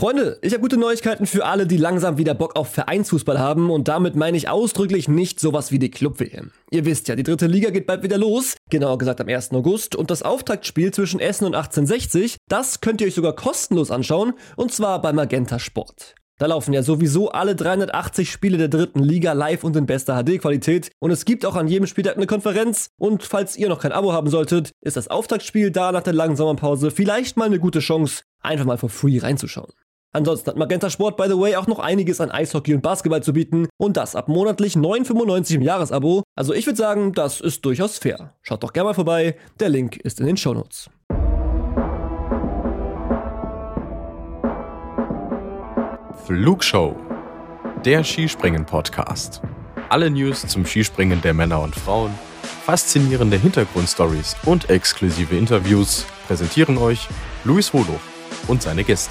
Freunde, ich habe gute Neuigkeiten für alle, die langsam wieder Bock auf Vereinsfußball haben und damit meine ich ausdrücklich nicht sowas wie die Club-WM. Ihr wisst ja, die dritte Liga geht bald wieder los, genauer gesagt am 1. August und das Auftaktspiel zwischen Essen und 1860, das könnt ihr euch sogar kostenlos anschauen und zwar bei Magenta Sport. Da laufen ja sowieso alle 380 Spiele der dritten Liga live und in bester HD-Qualität und es gibt auch an jedem Spieltag eine Konferenz und falls ihr noch kein Abo haben solltet, ist das Auftaktspiel da nach der langen Sommerpause vielleicht mal eine gute Chance, einfach mal for free reinzuschauen. Ansonsten hat Magenta Sport, by the way, auch noch einiges an Eishockey und Basketball zu bieten und das ab monatlich 9,95 im Jahresabo. Also ich würde sagen, das ist durchaus fair. Schaut doch gerne mal vorbei, der Link ist in den Shownotes. Flugshow, der Skispringen-Podcast. Alle News zum Skispringen der Männer und Frauen, faszinierende Hintergrundstories und exklusive Interviews präsentieren euch Luis Holoch und seine Gäste.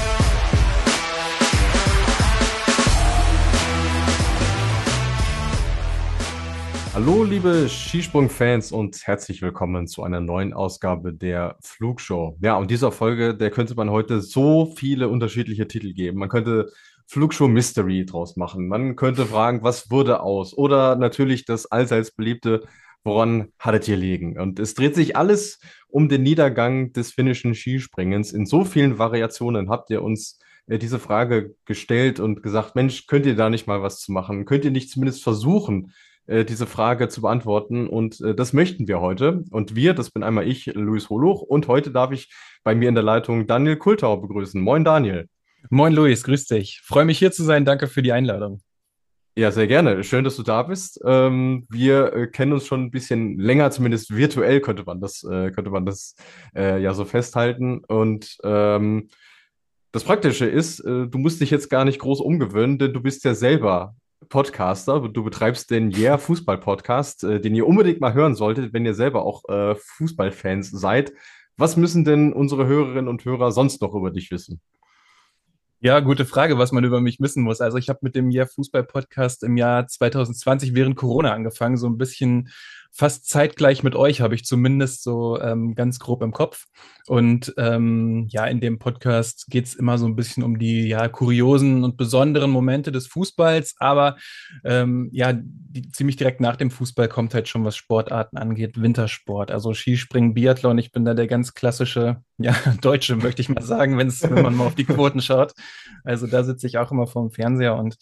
Hallo liebe Skisprung-Fans und herzlich willkommen zu einer neuen Ausgabe der Flugshow. Ja, und dieser Folge, der könnte man heute so viele unterschiedliche Titel geben. Man könnte Flugshow Mystery draus machen. Man könnte fragen, was wurde aus? Oder natürlich das allseits beliebte, woran hattet ihr liegen? Und es dreht sich alles um den Niedergang des finnischen Skispringens. In so vielen Variationen habt ihr uns diese Frage gestellt und gesagt, Mensch, könnt ihr da nicht mal was zu machen? Könnt ihr nicht zumindest versuchen, diese Frage zu beantworten und das möchten wir heute. Und wir, das bin einmal ich, Luis Holoch, und heute darf ich bei mir in der Leitung Daniel Kultau begrüßen. Moin Daniel. Moin Luis, grüß dich. Freue mich hier zu sein, danke für die Einladung. Ja, sehr gerne. Schön, dass du da bist. Wir kennen uns schon ein bisschen länger, zumindest virtuell könnte man das ja so festhalten. Und das Praktische ist, du musst dich jetzt gar nicht groß umgewöhnen, denn du bist ja selber Podcaster. Du betreibst den Yeah Fußball-Podcast, den ihr unbedingt mal hören solltet, wenn ihr selber auch Fußballfans seid. Was müssen denn unsere Hörerinnen und Hörer sonst noch über dich wissen? Ja, gute Frage, was man über mich wissen muss. Also ich habe mit dem Yeah Fußball-Podcast im Jahr 2020 während Corona angefangen, so ein bisschen fast zeitgleich mit euch, habe ich zumindest so ganz grob im Kopf. Und ja, in dem Podcast geht's immer so ein bisschen um die ja kuriosen und besonderen Momente des Fußballs, aber ja, ziemlich direkt nach dem Fußball kommt halt schon, was Sportarten angeht, Wintersport, also Skispringen, Biathlon. Ich bin da der ganz klassische, ja, Deutsche, möchte ich mal sagen, wenn man mal auf die Quoten schaut. Also da sitze ich auch immer vorm Fernseher und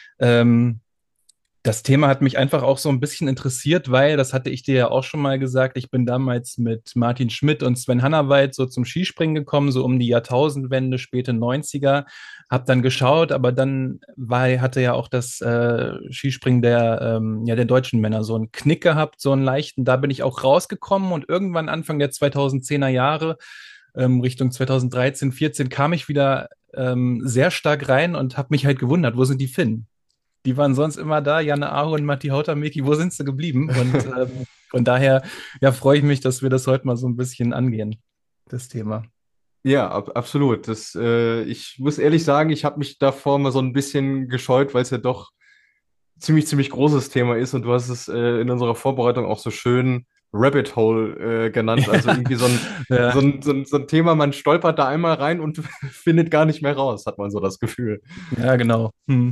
das Thema hat mich einfach auch so ein bisschen interessiert, weil, das hatte ich dir ja auch schon mal gesagt, ich bin damals mit Martin Schmidt und Sven Hannawald so zum Skispringen gekommen, so um die Jahrtausendwende, späte 90er, hab dann geschaut, aber dann hatte ja auch das Skispringen der deutschen Männer so einen Knick gehabt, so einen leichten, da bin ich auch rausgekommen und irgendwann Anfang der 2010er Jahre, Richtung 2013, 14 kam ich wieder sehr stark rein und habe mich halt gewundert, wo sind die Finnen? Die waren sonst immer da, Janne Aho und Matti Hautamäki, wo sind sie geblieben? Und von daher ja, freue ich mich, dass wir das heute mal so ein bisschen angehen, das Thema. Ja, absolut. Ich muss ehrlich sagen, ich habe mich davor mal so ein bisschen gescheut, weil es ja doch ziemlich großes Thema ist und du hast es in unserer Vorbereitung auch so schön Rabbit Hole genannt. Also irgendwie Ja. so ein Thema, man stolpert da einmal rein und findet gar nicht mehr raus, hat man so das Gefühl. Ja, genau.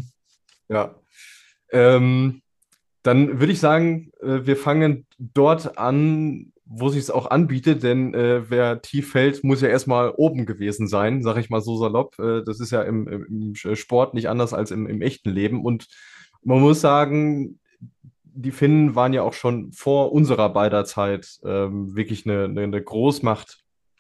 Ja. Ähm, Dann würde ich sagen, wir fangen dort an, wo sich es auch anbietet, denn wer tief fällt, muss ja erstmal oben gewesen sein, sag ich mal so salopp. Das ist ja im Sport nicht anders als im echten Leben. Und man muss sagen, die Finnen waren ja auch schon vor unserer beider Zeit wirklich eine Großmacht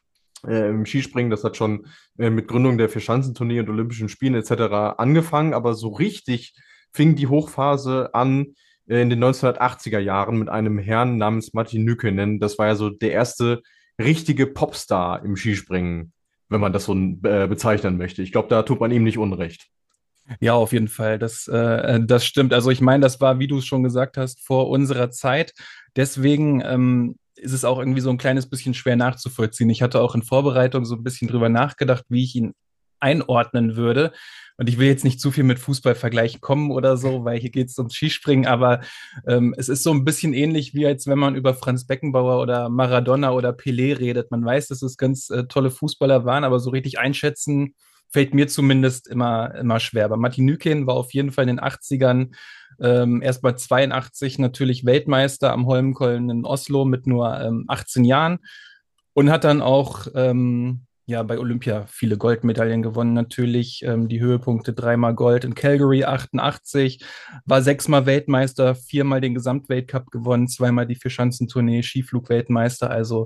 im Skispringen. Das hat schon mit Gründung der Vierschanzentournee und Olympischen Spielen etc. angefangen, aber so richtig fing die Hochphase an in den 1980er Jahren mit einem Herrn namens Matti Nykänen. Das war ja so der erste richtige Popstar im Skispringen, wenn man das so bezeichnen möchte. Ich glaube, da tut man ihm nicht Unrecht. Ja, auf jeden Fall. Das stimmt. Also ich meine, das war, wie du es schon gesagt hast, vor unserer Zeit. Deswegen ist es auch irgendwie so ein kleines bisschen schwer nachzuvollziehen. Ich hatte auch in Vorbereitung so ein bisschen drüber nachgedacht, wie ich ihn einordnen würde. Und ich will jetzt nicht zu viel mit Fußballvergleichen kommen oder so, weil hier geht es ums Skispringen, aber es ist so ein bisschen ähnlich, wie als wenn man über Franz Beckenbauer oder Maradona oder Pelé redet. Man weiß, dass es ganz tolle Fußballer waren, aber so richtig einschätzen fällt mir zumindest immer schwer. Aber Martin Nykeen war auf jeden Fall in den 80ern erst bei 82 natürlich Weltmeister am Holmenkollen in Oslo mit nur 18 Jahren und hat dann auch ja, bei Olympia viele Goldmedaillen gewonnen. Natürlich die Höhepunkte: dreimal Gold in Calgary 88, war sechsmal Weltmeister, viermal den Gesamtweltcup gewonnen, zweimal die Vierschanzentournee, Skiflug-Weltmeister. Also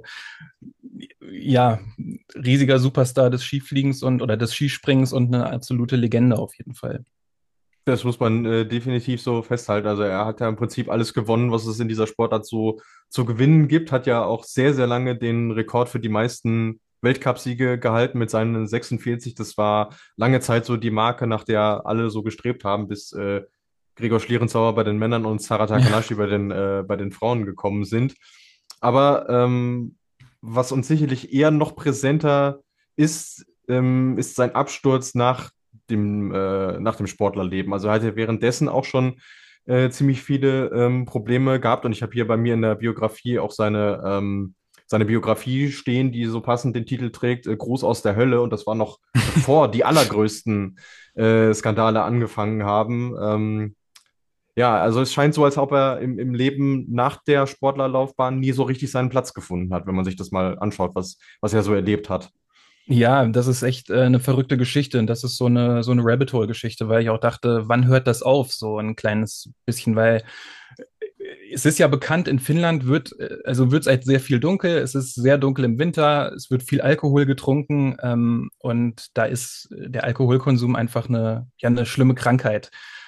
ja, riesiger Superstar des Skifliegens oder des Skispringens und eine absolute Legende auf jeden Fall. Das muss man definitiv so festhalten. Also er hat ja im Prinzip alles gewonnen, was es in dieser Sportart so zu gewinnen gibt. Hat ja auch sehr, sehr lange den Rekord für die meisten Weltcupsiege gehalten mit seinen 46. Das war lange Zeit so die Marke, nach der alle so gestrebt haben, bis Gregor Schlierenzauer bei den Männern und Sarah Takanashi bei den Frauen gekommen sind. Aber was uns sicherlich eher noch präsenter ist sein Absturz nach dem Sportlerleben. Also er hatte währenddessen auch schon ziemlich viele Probleme gehabt und ich habe hier bei mir in der Biografie auch seine Biografie stehen, die so passend den Titel trägt, Gruß aus der Hölle, und das war noch bevor die allergrößten Skandale angefangen haben. Ja, also es scheint so, als ob er im Leben nach der Sportlerlaufbahn nie so richtig seinen Platz gefunden hat, wenn man sich das mal anschaut, was er so erlebt hat. Ja, das ist echt eine verrückte Geschichte und das ist so eine Rabbit Hole-Geschichte, weil ich auch dachte, wann hört das auf? So ein kleines bisschen, weil es ist ja bekannt, in Finnland wird es halt sehr viel dunkel, es ist sehr dunkel im Winter, es wird viel Alkohol getrunken und da ist der Alkoholkonsum einfach eine schlimme Krankheit.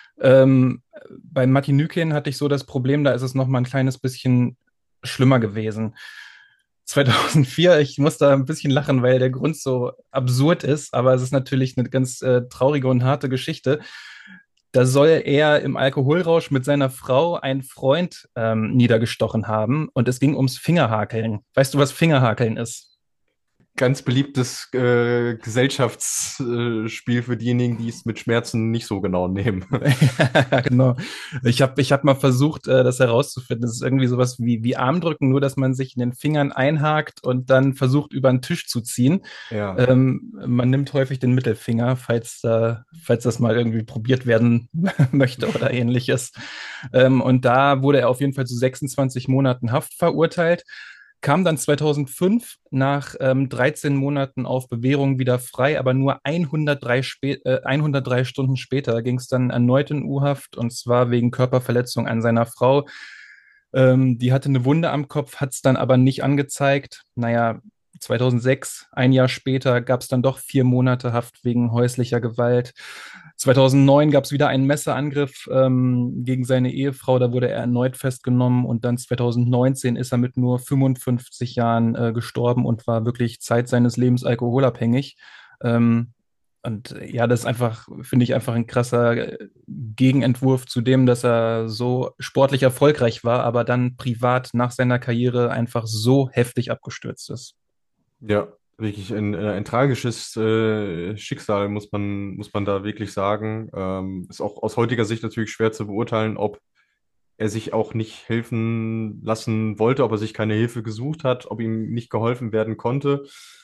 Bei Martin Nykeen hatte ich so das Problem, da ist es noch mal ein kleines bisschen schlimmer gewesen. 2004, ich muss da ein bisschen lachen, weil der Grund so absurd ist, aber es ist natürlich eine ganz traurige und harte Geschichte. Da soll er im Alkoholrausch mit seiner Frau einen Freund niedergestochen haben und es ging ums Fingerhakeln. Weißt du, was Fingerhakeln ist? Ganz beliebtes Gesellschaftsspiel für diejenigen, die es mit Schmerzen nicht so genau nehmen. Ja, genau. Ich hab mal versucht, das herauszufinden. Das ist irgendwie sowas wie Armdrücken, nur dass man sich in den Fingern einhakt und dann versucht, über den Tisch zu ziehen. Ja. Man nimmt häufig den Mittelfinger, falls das mal irgendwie probiert werden möchte oder ähnliches. Und da wurde er auf jeden Fall zu 26 Monaten Haft verurteilt. Kam dann 2005 nach 13 Monaten auf Bewährung wieder frei, aber nur 103 Stunden später ging es dann erneut in U-Haft und zwar wegen Körperverletzung an seiner Frau. Die hatte eine Wunde am Kopf, hat es dann aber nicht angezeigt. Naja, 2006, ein Jahr später, gab es dann doch 4 Monate Haft wegen häuslicher Gewalt. 2009 gab es wieder einen Messerangriff gegen seine Ehefrau, da wurde er erneut festgenommen und dann 2019 ist er mit nur 55 Jahren gestorben und war wirklich Zeit seines Lebens alkoholabhängig. Und ja, das ist einfach, finde ich, einfach ein krasser Gegenentwurf zu dem, dass er so sportlich erfolgreich war, aber dann privat nach seiner Karriere einfach so heftig abgestürzt ist. Ja, wirklich ein tragisches Schicksal, muss man da wirklich sagen. Ist auch aus heutiger Sicht natürlich schwer zu beurteilen, ob er sich auch nicht helfen lassen wollte, ob er sich keine Hilfe gesucht hat, ob ihm nicht geholfen werden konnte.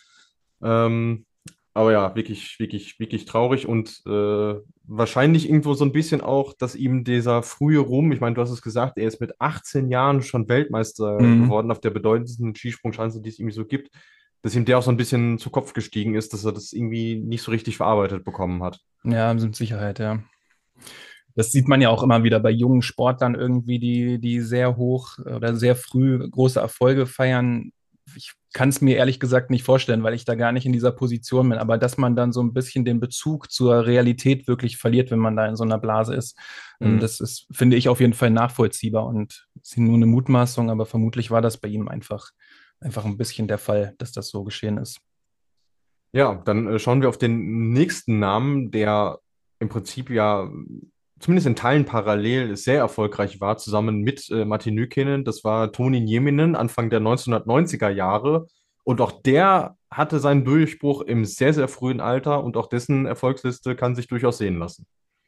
Ähm, aber ja, wirklich, wirklich, wirklich traurig und wahrscheinlich irgendwo so ein bisschen auch, dass ihm dieser frühe Ruhm, ich meine, du hast es gesagt, er ist mit 18 Jahren schon Weltmeister Mhm. geworden auf der bedeutendsten Skisprungschanze, die es irgendwie so gibt, dass ihm der auch so ein bisschen zu Kopf gestiegen ist, dass er das irgendwie nicht so richtig verarbeitet bekommen hat. Ja, mit Sicherheit, ja. Das sieht man ja auch immer wieder bei jungen Sportlern irgendwie, die sehr hoch oder sehr früh große Erfolge feiern. Ich kann es mir ehrlich gesagt nicht vorstellen, weil ich da gar nicht in dieser Position bin. Aber dass man dann so ein bisschen den Bezug zur Realität wirklich verliert, wenn man da in so einer Blase ist, Mhm. das ist, finde ich, auf jeden Fall nachvollziehbar und ist nur eine Mutmaßung, aber vermutlich war das bei ihm einfach ein bisschen der Fall, dass das so geschehen ist. Ja, dann schauen wir auf den nächsten Namen, der im Prinzip ja zumindest in Teilen parallel sehr erfolgreich war, zusammen mit Matti Nykänen. Das war Toni Nieminen Anfang der 1990er Jahre. Und auch der hatte seinen Durchbruch im sehr, sehr frühen Alter und auch dessen Erfolgsliste kann sich durchaus sehen lassen.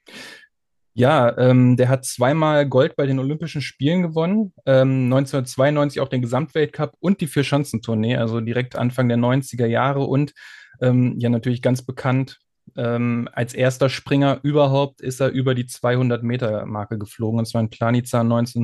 Ja, der hat zweimal Gold bei den Olympischen Spielen gewonnen, 1992 auch den Gesamtweltcup und die Vierschanzentournee, also direkt Anfang der 90er Jahre und ja natürlich ganz bekannt Als erster Springer überhaupt ist er über die 200-Meter-Marke geflogen. Und zwar in Planica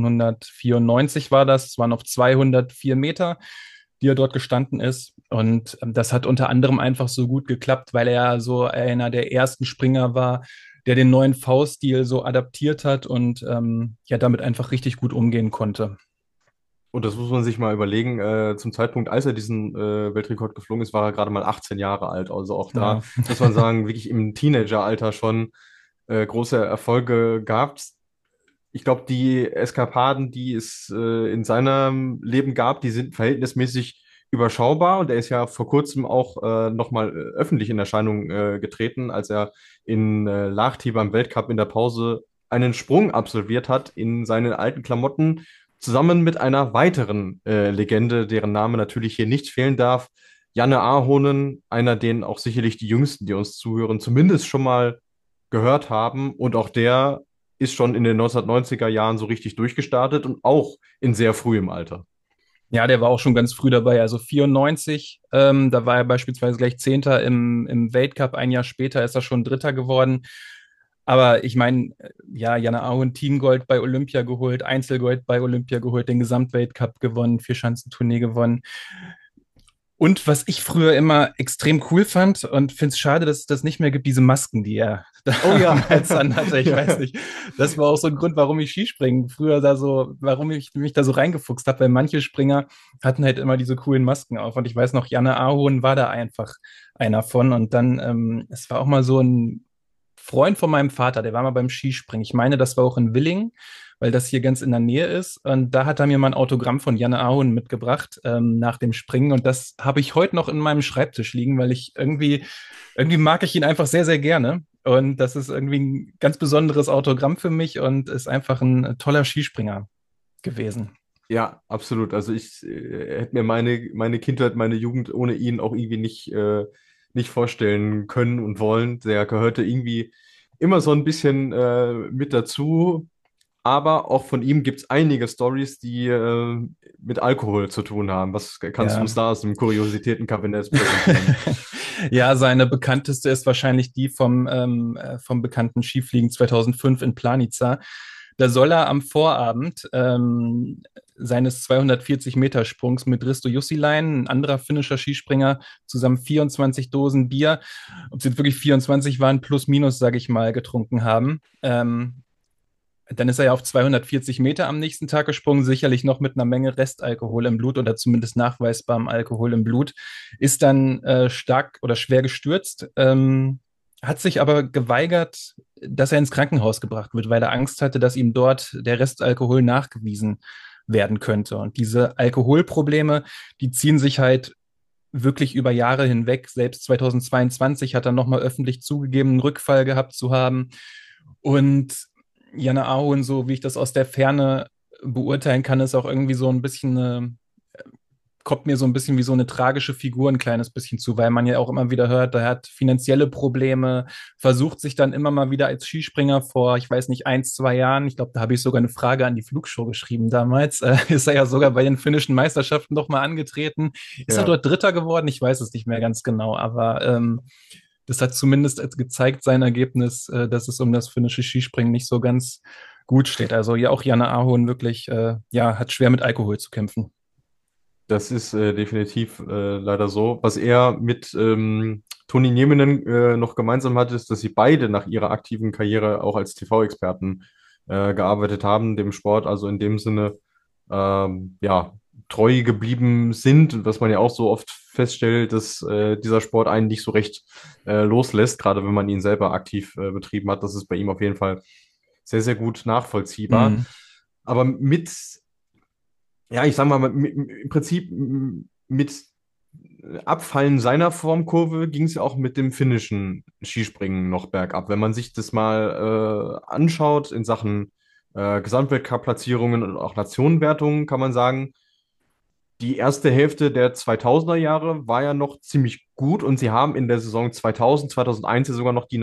1994 war das. Es waren noch 204 Meter, die er dort gestanden ist. Und das hat unter anderem einfach so gut geklappt, weil er so einer der ersten Springer war, der den neuen V-Stil so adaptiert hat und ja damit einfach richtig gut umgehen konnte. Und das muss man sich mal überlegen. Zum Zeitpunkt, als er diesen Weltrekord geflogen ist, war er gerade mal 18 Jahre alt. Also auch da Ja. muss man sagen, wirklich im Teenageralter schon große Erfolge gehabt. Ich glaube, die Eskapaden, die es in seinem Leben gab, die sind verhältnismäßig überschaubar. Und er ist ja vor kurzem auch nochmal öffentlich in Erscheinung getreten, als er in Lahti beim Weltcup in der Pause einen Sprung absolviert hat in seinen alten Klamotten, zusammen mit einer weiteren Legende, deren Name natürlich hier nicht fehlen darf. Janne Ahonen, einer, den auch sicherlich die Jüngsten, die uns zuhören, zumindest schon mal gehört haben. Und auch der ist schon in den 1990er Jahren so richtig durchgestartet und auch in sehr frühem Alter. Ja, der war auch schon ganz früh dabei, also 94, da war er beispielsweise gleich Zehnter im Weltcup. Ein Jahr später ist er schon Dritter geworden. Aber ich meine, ja, Janne Ahonen, Teamgold bei Olympia geholt, Einzelgold bei Olympia geholt, den Gesamtweltcup gewonnen, Vierschanzentournee gewonnen. Und was ich früher immer extrem cool fand und finde es schade, dass es das nicht mehr gibt, diese Masken, die er Oh ja. damals anhatte. Ich Ja. weiß nicht. Das war auch so ein Grund, warum ich Skispringen früher da so, warum ich mich da so reingefuchst habe, weil manche Springer hatten halt immer diese coolen Masken auf. Und ich weiß noch, Janne Ahonen war da einfach einer von. Und dann, es war auch mal so ein Freund von meinem Vater, der war mal beim Skispringen. Ich meine, das war auch in Willingen, weil das hier ganz in der Nähe ist. Und da hat er mir mal ein Autogramm von Janne Ahonen mitgebracht nach dem Springen. Und das habe ich heute noch in meinem Schreibtisch liegen, weil ich irgendwie mag ich ihn einfach sehr, sehr gerne. Und das ist irgendwie ein ganz besonderes Autogramm für mich und ist einfach ein toller Skispringer gewesen. Ja, absolut. Also ich hätte mir meine Kindheit, meine Jugend ohne ihn auch irgendwie nicht vorstellen können und wollen. Der gehörte irgendwie immer so ein bisschen mit dazu. Aber auch von ihm gibt es einige Stories, die mit Alkohol zu tun haben. Was kannst du Ja. uns da aus dem Kuriositätenkabinett präsentieren? Ja, seine bekannteste ist wahrscheinlich die vom bekannten Skifliegen 2005 in Planica. Da soll er am Vorabend seines 240-Meter-Sprungs mit Risto Jussilainen, ein anderer finnischer Skispringer, zusammen 24 Dosen Bier, ob es jetzt wirklich 24 waren, plus minus, sage ich mal, getrunken haben. Dann ist er ja auf 240 Meter am nächsten Tag gesprungen, sicherlich noch mit einer Menge Restalkohol im Blut oder zumindest nachweisbarem Alkohol im Blut, ist dann stark oder schwer gestürzt, hat sich aber geweigert, dass er ins Krankenhaus gebracht wird, weil er Angst hatte, dass ihm dort der Restalkohol nachgewiesen werden könnte. Und diese Alkoholprobleme, die ziehen sich halt wirklich über Jahre hinweg. Selbst 2022 hat er nochmal öffentlich zugegeben, einen Rückfall gehabt zu haben. Und Janne Ahonen, so wie ich das aus der Ferne beurteilen kann, ist auch irgendwie so ein bisschen kommt mir so ein bisschen wie so eine tragische Figur ein kleines bisschen zu, weil man ja auch immer wieder hört, er hat finanzielle Probleme, versucht sich dann immer mal wieder als Skispringer vor, ich weiß nicht, 1, 2 Jahren, ich glaube, da habe ich sogar eine Frage an die Flugshow geschrieben damals, ist er ja sogar bei den finnischen Meisterschaften noch mal angetreten. Ist er Ja. dort Dritter geworden? Ich weiß es nicht mehr ganz genau, aber das hat zumindest gezeigt, sein Ergebnis, dass es um das finnische Skispringen nicht so ganz gut steht. Also ja, auch Janne Ahonen wirklich, ja, hat schwer mit Alkohol zu kämpfen. Das ist definitiv leider so. Was er mit Toni Nieminen noch gemeinsam hat, ist, dass sie beide nach ihrer aktiven Karriere auch als TV-Experten gearbeitet haben, dem Sport also in dem Sinne ja, treu geblieben sind. Und was man ja auch so oft feststellt, dass dieser Sport einen nicht so recht loslässt, gerade wenn man ihn selber aktiv betrieben hat. Das ist bei ihm auf jeden Fall sehr, sehr gut nachvollziehbar. Mhm. Aber ja, ich sag mal, im Prinzip mit Abfallen seiner Formkurve ging es ja auch mit dem finnischen Skispringen noch bergab. Wenn man sich das mal anschaut in Sachen Gesamtweltcup-Platzierungen und auch Nationenwertungen, kann man sagen, die erste Hälfte der 2000er Jahre war ja noch ziemlich gut und sie haben in der Saison 2000, 2001 ja sogar noch die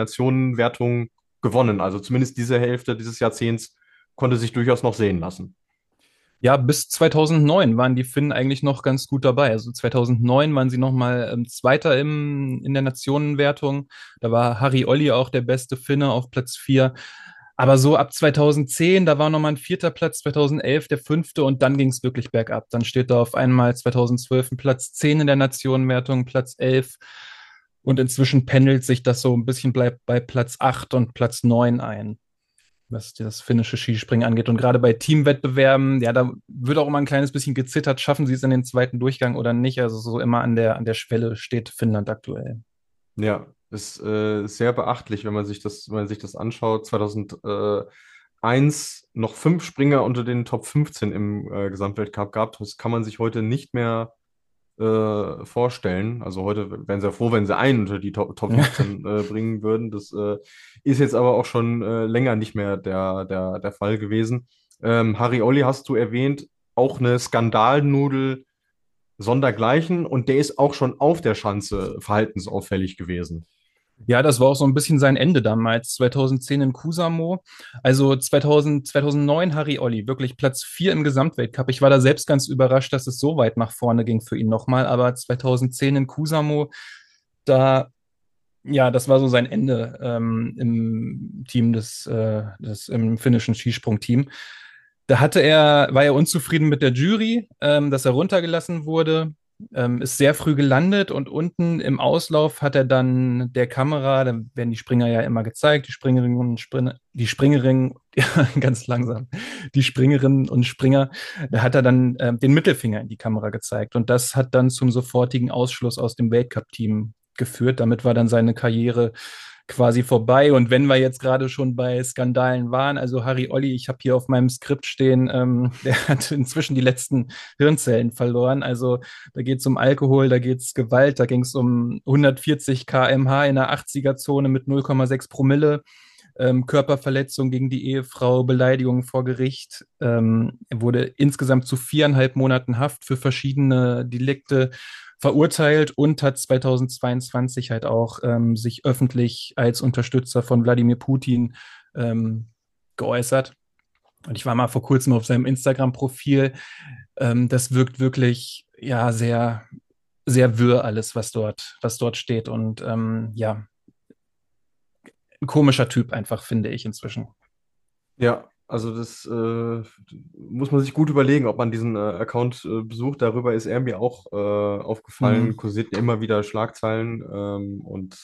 Nationenwertung gewonnen. Also zumindest diese Hälfte dieses Jahrzehnts konnte sich durchaus noch sehen lassen. Ja, bis 2009 waren die Finnen eigentlich noch ganz gut dabei. Also 2009 waren sie nochmal Zweiter in der Nationenwertung. Da war Harry Olli auch der beste Finne auf Platz 4. Aber so ab 2010, da war nochmal ein vierter Platz, 2011 der fünfte und dann ging es wirklich bergab. Dann steht da auf einmal 2012 ein Platz 10 in der Nationenwertung, Platz 11 und inzwischen pendelt sich das so ein bisschen, bleibt bei Platz 8 und Platz 9 ein, was das finnische Skispringen angeht. Und gerade bei Teamwettbewerben, ja, da wird auch immer ein kleines bisschen gezittert, schaffen sie es in den zweiten Durchgang oder nicht. Also so immer an der Schwelle steht Finnland aktuell. Ja, ist sehr beachtlich, wenn man sich das anschaut. 2001 noch 5 Springer unter den Top 15 im Gesamtweltcup gab. Das kann man sich heute nicht mehr vorstellen. Also heute wären sie ja froh, wenn sie einen unter die Top 15 bringen würden. Das ist jetzt aber auch schon länger nicht mehr der Fall gewesen. Harry Olli hast du erwähnt, auch eine Skandalnudel sondergleichen und der ist auch schon auf der Schanze verhaltensauffällig gewesen. Ja, das war auch so ein bisschen sein Ende damals, 2010 in Kuusamo. Also 2009 Harry Olli, wirklich Platz 4 im Gesamtweltcup. Ich war da selbst ganz überrascht, dass es so weit nach vorne ging für ihn nochmal. Aber 2010 in Kuusamo, da, ja, das war so sein Ende im Team im finnischen Skisprungteam. War er unzufrieden mit der Jury, dass er runtergelassen wurde, ist sehr früh gelandet und unten im Auslauf hat er dann der Kamera, da werden die Springer ja immer gezeigt, ja, ganz langsam, die Springerinnen und Springer, da hat er dann den Mittelfinger in die Kamera gezeigt und das hat dann zum sofortigen Ausschluss aus dem Weltcup-Team geführt. Damit war dann seine Karriere quasi vorbei. Und wenn wir jetzt gerade schon bei Skandalen waren, also Harry Olli, ich habe hier auf meinem Skript stehen, der hat inzwischen die letzten Hirnzellen verloren. Also da geht es um Alkohol, da geht es Gewalt, da ging es um 140 km/h in der 80er-Zone mit 0,6 Promille. Körperverletzung gegen die Ehefrau, Beleidigung vor Gericht. Er wurde insgesamt zu 4,5 Monaten Haft für verschiedene Delikte verurteilt und hat 2022 halt auch sich öffentlich als Unterstützer von Wladimir Putin geäußert. Und ich war mal vor kurzem auf seinem Instagram-Profil. Das wirkt wirklich ja sehr, sehr wirr alles, was dort steht. Und ja, ein komischer Typ einfach, finde ich inzwischen. Ja, also das muss man sich gut überlegen, ob man diesen Account besucht. Darüber ist er mir auch aufgefallen, Mhm. kursierten immer wieder Schlagzeilen und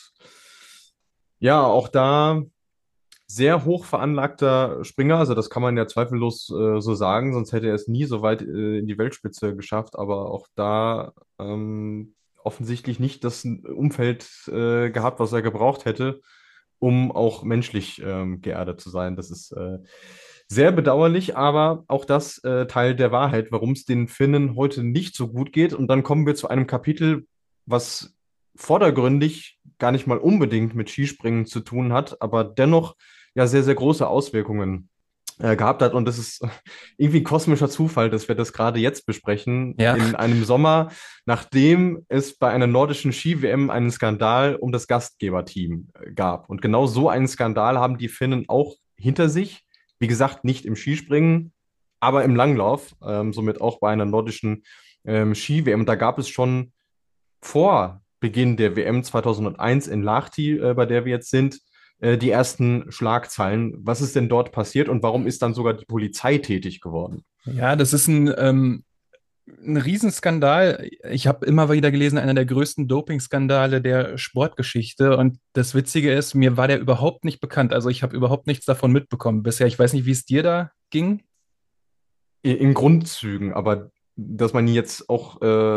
ja, auch da sehr hoch veranlagter Springer, also das kann man ja zweifellos so sagen, sonst hätte er es nie so weit in die Weltspitze geschafft, aber auch da offensichtlich nicht das Umfeld gehabt, was er gebraucht hätte, um auch menschlich geerdet zu sein. Das ist sehr bedauerlich, aber auch das Teil der Wahrheit, warum es den Finnen heute nicht so gut geht. Und dann kommen wir zu einem Kapitel, was vordergründig gar nicht mal unbedingt mit Skispringen zu tun hat, aber dennoch ja sehr, sehr große Auswirkungen gehabt hat. Und das ist irgendwie ein kosmischer Zufall, dass wir das gerade jetzt besprechen, Ja. in einem Sommer, nachdem es bei einer nordischen Ski-WM einen Skandal um das Gastgeberteam gab. Und genau so einen Skandal haben die Finnen auch hinter sich. Wie gesagt, nicht im Skispringen, aber im Langlauf, somit auch bei einer nordischen Ski-WM. Und da gab es schon vor Beginn der WM 2001 in Lahti, bei der wir jetzt sind, die ersten Schlagzeilen. Was ist denn dort passiert und warum ist dann sogar die Polizei tätig geworden? Ja, das ist ein Riesenskandal. Ich habe immer wieder gelesen, einer der größten Dopingskandale der Sportgeschichte. Und das Witzige ist, mir war der überhaupt nicht bekannt. Also ich habe überhaupt nichts davon mitbekommen bisher. Ich weiß nicht, wie es dir da ging. In Grundzügen, aber dass man ihn jetzt auch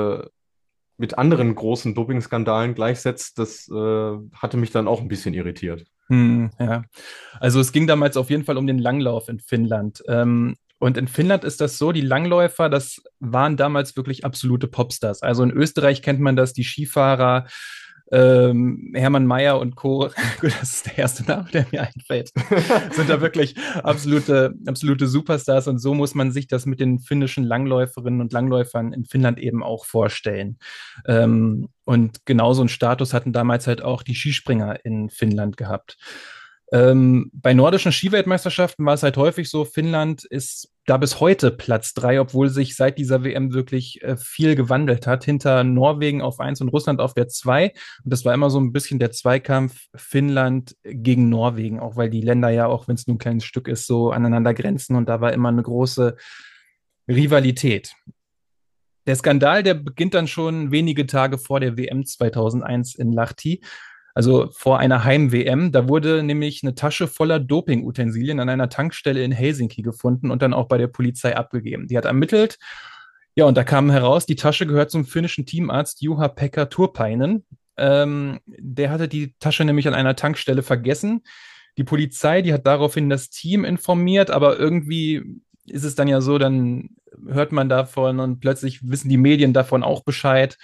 mit anderen großen Dopingskandalen gleichsetzt, das hatte mich dann auch ein bisschen irritiert. Ja, also es ging damals auf jeden Fall um den Langlauf in Finnland. Und in Finnland ist das so, die Langläufer, das waren damals wirklich absolute Popstars. Also in Österreich kennt man das, die Skifahrer, Hermann Mayer und Co., gut, das ist der erste Name, der mir einfällt, sind da wirklich absolute Superstars. Und so muss man sich das mit den finnischen Langläuferinnen und Langläufern in Finnland eben auch vorstellen. Und genauso einen Status hatten damals halt auch die Skispringer in Finnland gehabt. Bei nordischen Skiweltmeisterschaften war es halt häufig so, Finnland ist da bis heute Platz 3, obwohl sich seit dieser WM wirklich viel gewandelt hat. Hinter Norwegen auf 1 und Russland auf der 2. Und das war immer so ein bisschen der Zweikampf Finnland gegen Norwegen, auch weil die Länder ja, auch wenn es nur ein kleines Stück ist, so aneinander grenzen. Und da war immer eine große Rivalität. Der Skandal, der beginnt dann schon wenige Tage vor der WM 2001 in Lahti, also vor einer Heim-WM. Da wurde nämlich eine Tasche voller Doping-Utensilien an einer Tankstelle in Helsinki gefunden und dann auch bei der Polizei abgegeben. Die hat ermittelt. Ja, und da kam heraus, die Tasche gehört zum finnischen Teamarzt Juha-Pekka Turpainen. Der hatte die Tasche nämlich an einer Tankstelle vergessen. Die Polizei, die hat daraufhin das Team informiert, aber irgendwie ist es dann ja so, dann hört man davon und plötzlich wissen die Medien davon auch Bescheid.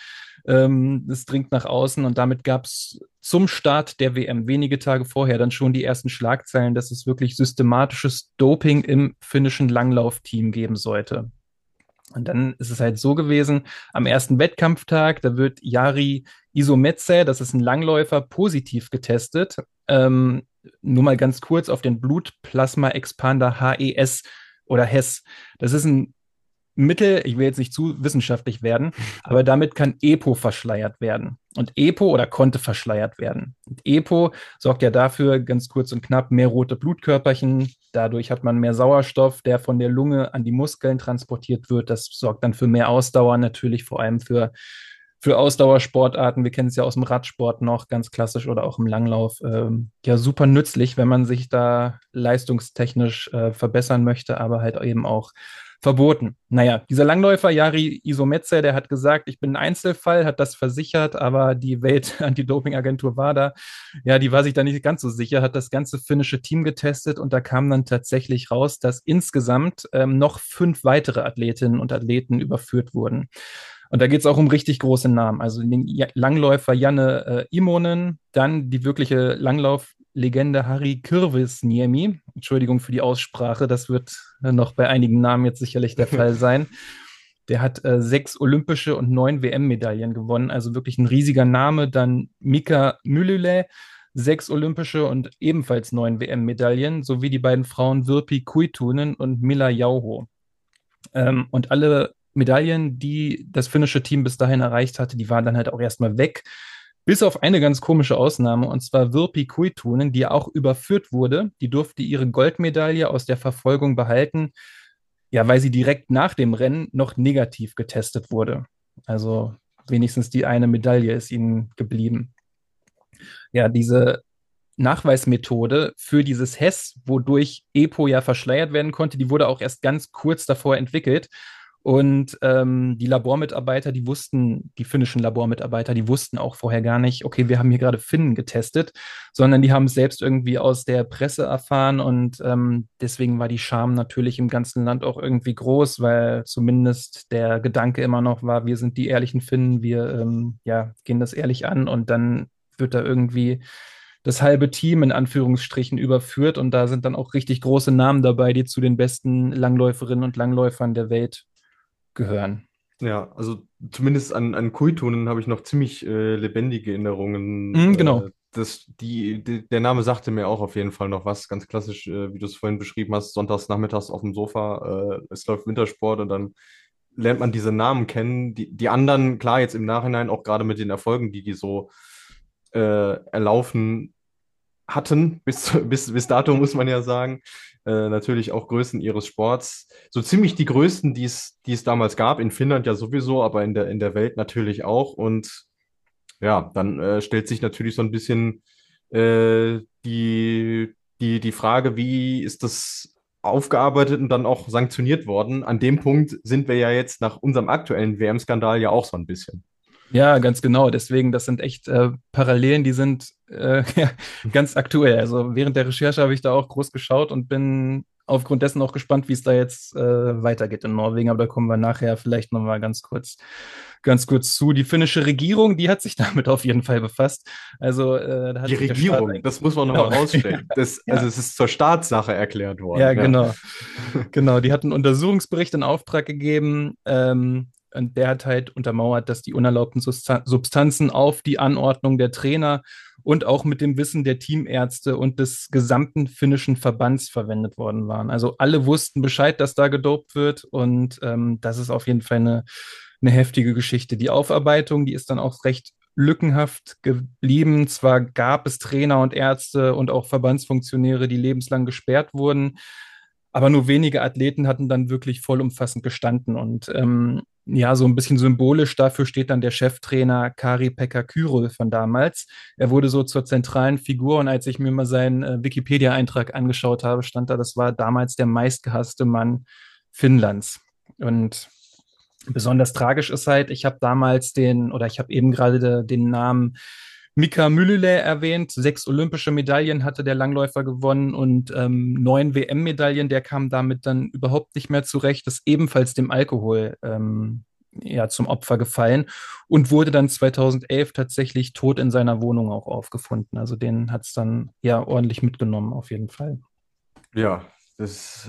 Es dringt nach außen und damit gab es zum Start der WM wenige Tage vorher dann schon die ersten Schlagzeilen, dass es wirklich systematisches Doping im finnischen Langlaufteam geben sollte. Und dann ist es halt so gewesen, am ersten Wettkampftag, da wird Jari Isometze, das ist ein Langläufer, positiv getestet. Nur mal ganz kurz auf den Blutplasma-Expander HES oder HES. Das ist ein Mittel, ich will jetzt nicht zu wissenschaftlich werden, aber damit kann EPO verschleiert werden. Und EPO oder konnte verschleiert werden. Und EPO sorgt ja dafür, ganz kurz und knapp, mehr rote Blutkörperchen. Dadurch hat man mehr Sauerstoff, der von der Lunge an die Muskeln transportiert wird. Das sorgt dann für mehr Ausdauer, natürlich vor allem für Ausdauersportarten. Wir kennen es ja aus dem Radsport noch, ganz klassisch oder auch im Langlauf. Ja, super nützlich, wenn man sich da leistungstechnisch verbessern möchte, aber halt eben auch verboten. Naja, dieser Langläufer, Jari Isometze, der hat gesagt, ich bin ein Einzelfall, hat das versichert, aber die Welt-Anti-Doping-Agentur WADA, ja, die war sich da nicht ganz so sicher, hat das ganze finnische Team getestet und da kam dann tatsächlich raus, dass insgesamt noch 5 weitere Athletinnen und Athleten überführt wurden. Und da geht es auch um richtig große Namen. Also den Langläufer Janne Immonen, dann die wirkliche Langlauflegende Harri Kirvesniemi. Entschuldigung für die Aussprache, das wird noch bei einigen Namen jetzt sicherlich der Fall sein. Der hat 6 olympische und 9 WM-Medaillen gewonnen, also wirklich ein riesiger Name. Dann Mika Myllyne, 6 olympische und ebenfalls 9 WM-Medaillen, sowie die beiden Frauen Virpi Kuitunen und Milla Jauho. Und alle Medaillen, die das finnische Team bis dahin erreicht hatte, die waren dann halt auch erstmal weg. Bis auf eine ganz komische Ausnahme, und zwar Virpi Kuitunen, die auch überführt wurde. Die durfte ihre Goldmedaille aus der Verfolgung behalten, ja, weil sie direkt nach dem Rennen noch negativ getestet wurde. Also wenigstens die eine Medaille ist ihnen geblieben. Ja, diese Nachweismethode für dieses HES, wodurch EPO ja verschleiert werden konnte, die wurde auch erst ganz kurz davor entwickelt. Und die Labormitarbeiter, die finnischen Labormitarbeiter, die wussten auch vorher gar nicht, okay, wir haben hier gerade Finnen getestet, sondern die haben es selbst irgendwie aus der Presse erfahren und deswegen war die Scham natürlich im ganzen Land auch irgendwie groß, weil zumindest der Gedanke immer noch war, wir sind die ehrlichen Finnen, wir ja, gehen das ehrlich an und dann wird da irgendwie das halbe Team in Anführungsstrichen überführt und da sind dann auch richtig große Namen dabei, die zu den besten Langläuferinnen und Langläufern der Welt gehören. Ja, also zumindest an Kuitunen habe ich noch ziemlich lebendige Erinnerungen. Genau. Der Name sagte mir auch auf jeden Fall noch was, ganz klassisch, wie du es vorhin beschrieben hast, sonntags nachmittags auf dem Sofa, es läuft Wintersport und dann lernt man diese Namen kennen. Die anderen, klar, jetzt im Nachhinein auch gerade mit den Erfolgen, die so erlaufen hatten, bis dato muss man ja sagen, natürlich auch Größen ihres Sports. So ziemlich die größten, die es damals gab, in Finnland ja sowieso, aber in der Welt natürlich auch. Und ja, dann stellt sich natürlich so ein bisschen die Frage, wie ist das aufgearbeitet und dann auch sanktioniert worden? An dem Punkt sind wir ja jetzt nach unserem aktuellen WM-Skandal ja auch so ein bisschen. Ja, ganz genau. Deswegen, das sind echt Parallelen, die sind ja, ganz aktuell. Also während der Recherche habe ich da auch groß geschaut und bin aufgrund dessen auch gespannt, wie es da jetzt weitergeht in Norwegen. Aber da kommen wir nachher vielleicht nochmal ganz kurz zu. Die finnische Regierung, die hat sich damit auf jeden Fall befasst. Also da hat die sich Regierung, das muss man nochmal rausstellen. Ja. Also es ist zur Staatssache erklärt worden. Ja, genau. Genau, die hat einen Untersuchungsbericht in Auftrag gegeben. Und der hat halt untermauert, dass die unerlaubten Substanzen auf die Anordnung der Trainer und auch mit dem Wissen der Teamärzte und des gesamten finnischen Verbands verwendet worden waren. Also alle wussten Bescheid, dass da gedopt wird und das ist auf jeden Fall eine heftige Geschichte. Die Aufarbeitung, die ist dann auch recht lückenhaft geblieben. Zwar gab es Trainer und Ärzte und auch Verbandsfunktionäre, die lebenslang gesperrt wurden, aber nur wenige Athleten hatten dann wirklich vollumfassend gestanden. Und ja, so ein bisschen symbolisch dafür steht dann der Cheftrainer Kari-Pekka Kyrö von damals. Er wurde so zur zentralen Figur und als ich mir mal seinen Wikipedia-Eintrag angeschaut habe, stand da, das war damals der meistgehasste Mann Finnlands. Und besonders tragisch ist halt, ich habe damals ich habe eben gerade den Namen Mika Myllylä erwähnt. 6 olympische Medaillen hatte der Langläufer gewonnen und 9 WM-Medaillen. Der kam damit dann überhaupt nicht mehr zurecht, ist ebenfalls dem Alkohol ja, zum Opfer gefallen und wurde dann 2011 tatsächlich tot in seiner Wohnung auch aufgefunden. Also den hat es dann ja ordentlich mitgenommen, auf jeden Fall. Ja, das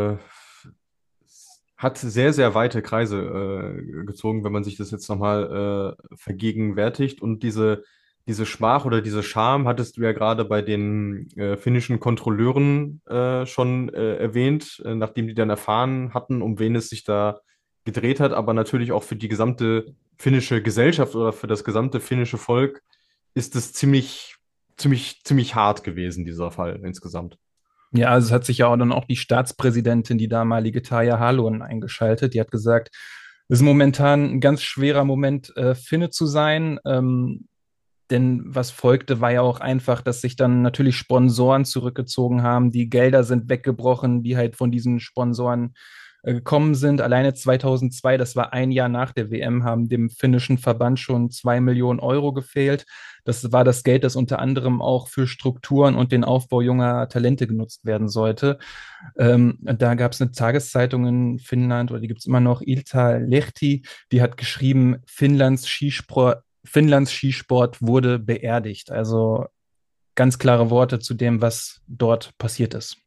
hat sehr, sehr weite Kreise gezogen, wenn man sich das jetzt nochmal vergegenwärtigt. Und diese Schmach oder diese Scham hattest du ja gerade bei den finnischen Kontrolleuren schon erwähnt, nachdem die dann erfahren hatten, um wen es sich da gedreht hat, aber natürlich auch für die gesamte finnische Gesellschaft oder für das gesamte finnische Volk ist es ziemlich hart gewesen, dieser Fall insgesamt. Ja, also es hat sich ja auch dann auch die Staatspräsidentin, die damalige Tarja Halonen, eingeschaltet. Die hat gesagt, es ist momentan ein ganz schwerer Moment, Finne zu sein. Denn was folgte, war ja auch einfach, dass sich dann natürlich Sponsoren zurückgezogen haben. Die Gelder sind weggebrochen, die halt von diesen Sponsoren gekommen sind. Alleine 2002, das war ein Jahr nach der WM, haben dem finnischen Verband schon 2 Millionen Euro gefehlt. Das war das Geld, das unter anderem auch für Strukturen und den Aufbau junger Talente genutzt werden sollte. Da gab es eine Tageszeitung in Finnland, oder die gibt es immer noch, Iltalehti, die hat geschrieben, Finnlands Skisport wurde beerdigt. Also ganz klare Worte zu dem, was dort passiert ist.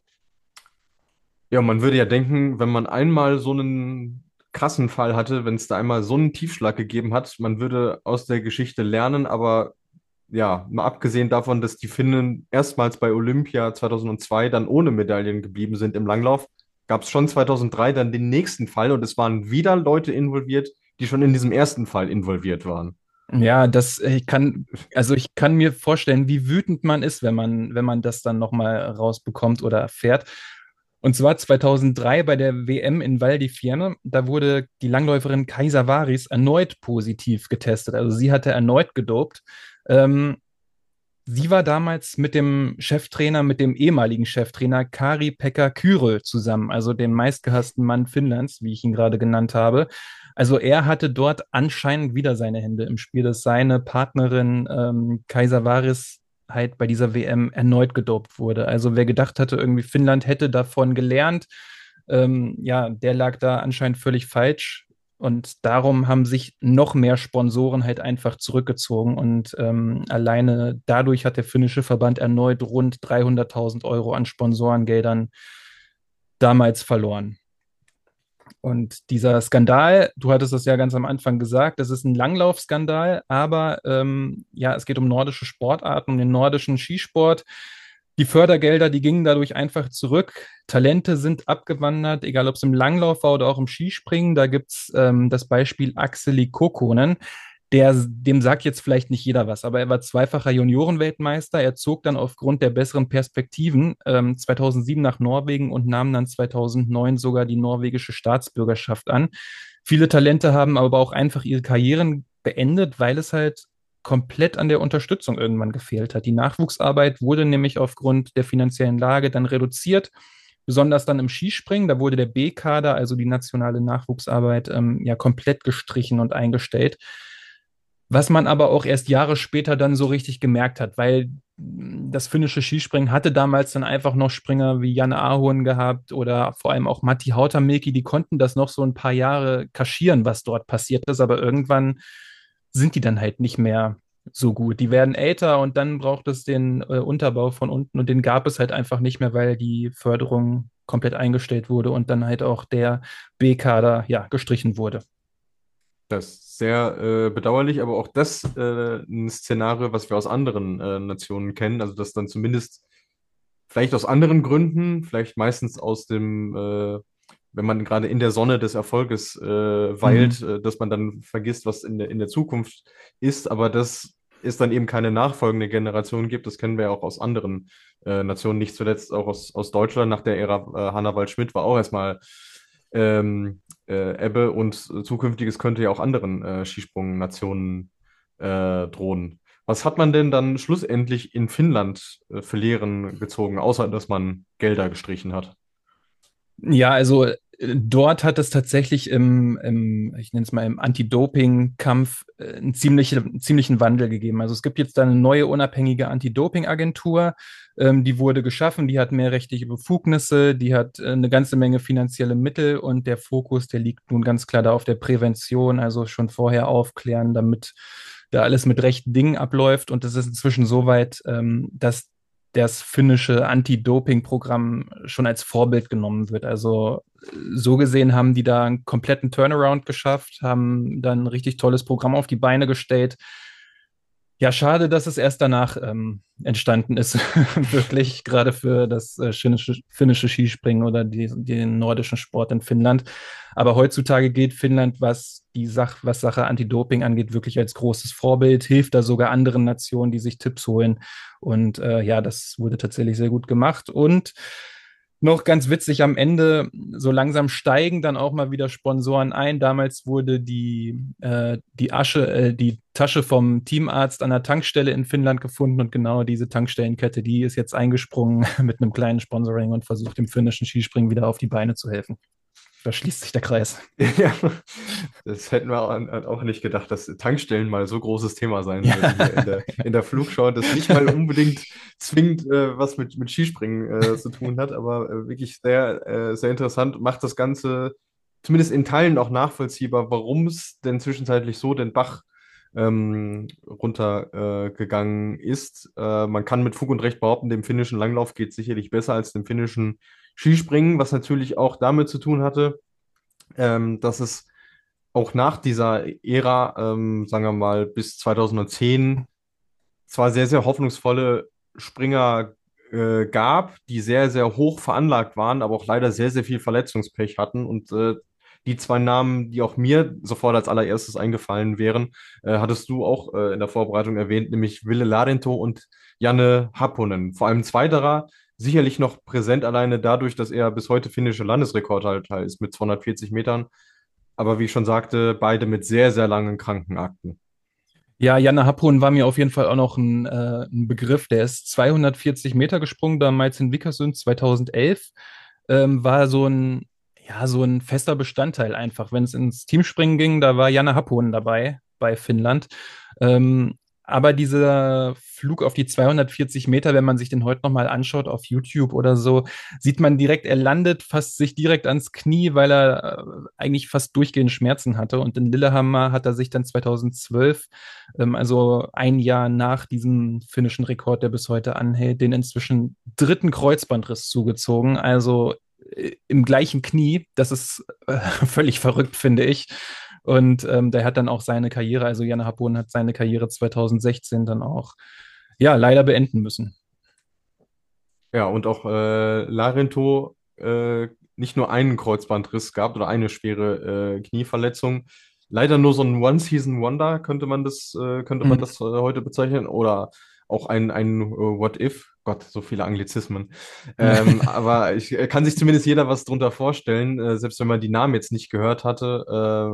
Ja, man würde ja denken, wenn man einmal so einen krassen Fall hatte, wenn es da einmal so einen Tiefschlag gegeben hat, man würde aus der Geschichte lernen, aber ja, mal abgesehen davon, dass die Finnen erstmals bei Olympia 2002 dann ohne Medaillen geblieben sind im Langlauf, gab es schon 2003 dann den nächsten Fall und es waren wieder Leute involviert, die schon in diesem ersten Fall involviert waren. Ja, also ich kann mir vorstellen, wie wütend man ist, wenn man das dann nochmal rausbekommt oder erfährt. Und zwar 2003 bei der WM in Val di Fiemme, da wurde die Langläuferin Kaisa Varis erneut positiv getestet. Also sie hatte erneut gedopt. Ähm, Sie war damals mit dem Cheftrainer, mit dem ehemaligen Cheftrainer Kari-Pekka Kyrö zusammen, also dem meistgehassten Mann Finnlands, wie ich ihn gerade genannt habe. Also er hatte dort anscheinend wieder seine Hände im Spiel, dass seine Partnerin Kaisa Varis halt bei dieser WM erneut gedopt wurde. Also wer gedacht hatte, irgendwie Finnland hätte davon gelernt, ja, der lag da anscheinend völlig falsch. Und darum haben sich noch mehr Sponsoren halt einfach zurückgezogen. Und alleine dadurch hat der finnische Verband erneut rund 300.000 Euro an Sponsorengeldern damals verloren. Und dieser Skandal, du hattest es ja ganz am Anfang gesagt, das ist ein Langlaufskandal, aber ja, es geht um nordische Sportarten, um den nordischen Skisport. Die Fördergelder, die gingen dadurch einfach zurück. Talente sind abgewandert, egal ob es im Langlauf war oder auch im Skispringen. Da gibt es das Beispiel Akseli Kokkonen. Dem sagt jetzt vielleicht nicht jeder was, aber er war zweifacher Juniorenweltmeister. Er zog dann aufgrund der besseren Perspektiven 2007 nach Norwegen und nahm dann 2009 sogar die norwegische Staatsbürgerschaft an. Viele Talente haben aber auch einfach ihre Karrieren beendet, weil es halt komplett an der Unterstützung irgendwann gefehlt hat. Die Nachwuchsarbeit wurde nämlich aufgrund der finanziellen Lage dann reduziert, besonders dann im Skispringen. Da wurde der B-Kader, also die nationale Nachwuchsarbeit, ja komplett gestrichen und eingestellt. Was man aber auch erst Jahre später dann so richtig gemerkt hat, weil das finnische Skispringen hatte damals dann einfach noch Springer wie Janne Ahonen gehabt oder vor allem auch Matti Hautamäki, die konnten das noch so ein paar Jahre kaschieren, was dort passiert ist, aber irgendwann sind die dann halt nicht mehr so gut. Die werden älter und dann braucht es den Unterbau von unten und den gab es halt einfach nicht mehr, weil die Förderung komplett eingestellt wurde und dann halt auch der B-Kader ja gestrichen wurde. Das ist sehr bedauerlich, aber auch das ein Szenario, was wir aus anderen Nationen kennen. Also dass dann zumindest vielleicht aus anderen Gründen, vielleicht meistens aus dem, wenn man gerade in der Sonne des Erfolges weilt, Mhm. dass man dann vergisst, was in der Zukunft ist. Aber dass es dann eben keine nachfolgende Generation gibt, das kennen wir ja auch aus anderen Nationen, nicht zuletzt auch aus Deutschland. Nach der Ära Hannah Waldschmidt war auch erstmal Ebbe und zukünftiges könnte ja auch anderen Skisprungnationen drohen. Was hat man denn dann schlussendlich in Finnland für Lehren gezogen, außer dass man Gelder gestrichen hat? Ja, also dort hat es tatsächlich ich nenne es mal im Anti-Doping-Kampf einen ziemlichen Wandel gegeben. Also es gibt jetzt da eine neue unabhängige Anti-Doping-Agentur, die wurde geschaffen, die hat mehr rechtliche Befugnisse, die hat eine ganze Menge finanzielle Mittel und der Fokus, der liegt nun ganz klar da auf der Prävention, also schon vorher aufklären, damit da alles mit rechten Dingen abläuft. Und es ist inzwischen so weit, dass das finnische Anti-Doping-Programm schon als Vorbild genommen wird. Also so gesehen haben die da einen kompletten Turnaround geschafft, haben dann ein richtig tolles Programm auf die Beine gestellt. Ja, schade, dass es erst danach entstanden ist, wirklich, gerade für das finnische Skispringen oder den nordischen Sport in Finnland. Aber heutzutage gilt Finnland, was Sache Anti-Doping angeht, wirklich als großes Vorbild, hilft da sogar anderen Nationen, die sich Tipps holen. Und ja, das wurde tatsächlich sehr gut gemacht. Und noch ganz witzig am Ende, so langsam steigen dann auch mal wieder Sponsoren ein. Damals wurde die Tasche vom Teamarzt an der Tankstelle in Finnland gefunden und genau diese Tankstellenkette, die ist jetzt eingesprungen mit einem kleinen Sponsoring und versucht dem finnischen Skispringen wieder auf die Beine zu helfen. Da schließt sich der Kreis. Ja, das hätten wir auch nicht gedacht, dass Tankstellen mal so großes Thema sein Ja. würden hier in der Flugschau, das nicht mal unbedingt zwingend was mit Skispringen zu tun hat, aber wirklich sehr interessant, macht das Ganze zumindest in Teilen auch nachvollziehbar, warum es denn zwischenzeitlich so den Bach runtergegangen ist. Man kann mit Fug und Recht behaupten, dem finnischen Langlauf geht es sicherlich besser als dem finnischen Skispringen, was natürlich auch damit zu tun hatte, dass es auch nach dieser Ära, sagen wir mal, bis 2010 zwar sehr, sehr hoffnungsvolle Springer gab, die sehr, sehr hoch veranlagt waren, aber auch leider sehr, sehr viel Verletzungspech hatten. Und die zwei Namen, die auch mir sofort als allererstes eingefallen wären, hattest du auch in der Vorbereitung erwähnt, nämlich Ville Larinto und Janne Happonen. Vor allem zweiterer, sicherlich noch präsent alleine dadurch, dass er bis heute finnische Landesrekordhalter ist mit 240 Metern. Aber wie ich schon sagte, beide mit sehr, sehr langen Krankenakten. Ja, Janne Happonen war mir auf jeden Fall auch noch ein Begriff. Der ist 240 Meter gesprungen damals in Vikersund 2011. War so ein fester Bestandteil einfach. Wenn es ins Teamspringen ging, da war Janne Happonen dabei bei Finnland. Ähm, aber dieser Flug auf die 240 Meter, wenn man sich den heute nochmal anschaut auf YouTube oder so, sieht man direkt, er landet fast sich direkt ans Knie, weil er eigentlich fast durchgehend Schmerzen hatte. Und in Lillehammer hat er sich dann 2012, also ein Jahr nach diesem finnischen Rekord, der bis heute anhält, den inzwischen dritten Kreuzbandriss zugezogen. Also im gleichen Knie. Das ist völlig verrückt, finde ich. Und der hat dann auch seine Karriere, also Janne Happonen hat seine Karriere 2016 dann auch, ja, leider beenden müssen. Ja, und auch Larinto nicht nur einen Kreuzbandriss gehabt oder eine schwere Knieverletzung. Leider nur so ein One-Season-Wonder, könnte man Mhm. das heute bezeichnen. Oder auch ein What-If. Gott, so viele Anglizismen. Aber kann sich zumindest jeder was drunter vorstellen. Selbst wenn man die Namen jetzt nicht gehört hatte,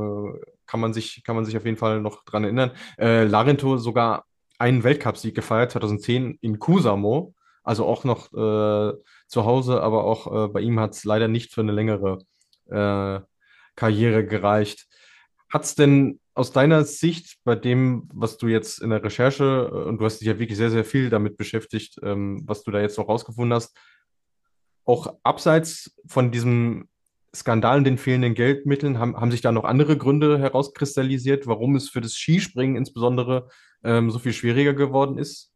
kann man sich auf jeden Fall noch dran erinnern. Larinto sogar einen Weltcupsieg gefeiert, 2010 in Kuusamo. Also auch noch zu Hause, aber auch bei ihm hat es leider nicht für eine längere äh, Karriere gereicht. Hat es denn aus deiner Sicht bei dem, was du jetzt in der Recherche, und du hast dich ja wirklich sehr, sehr viel damit beschäftigt, was du da jetzt noch rausgefunden hast, auch abseits von diesem Skandal und den fehlenden Geldmitteln, haben sich da noch andere Gründe herauskristallisiert, warum es für das Skispringen insbesondere so viel schwieriger geworden ist?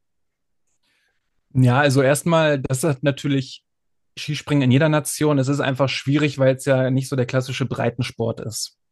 Ja, also erstmal, das hat natürlich Skispringen in jeder Nation. Es ist einfach schwierig, weil es ja nicht so der klassische Breitensport ist.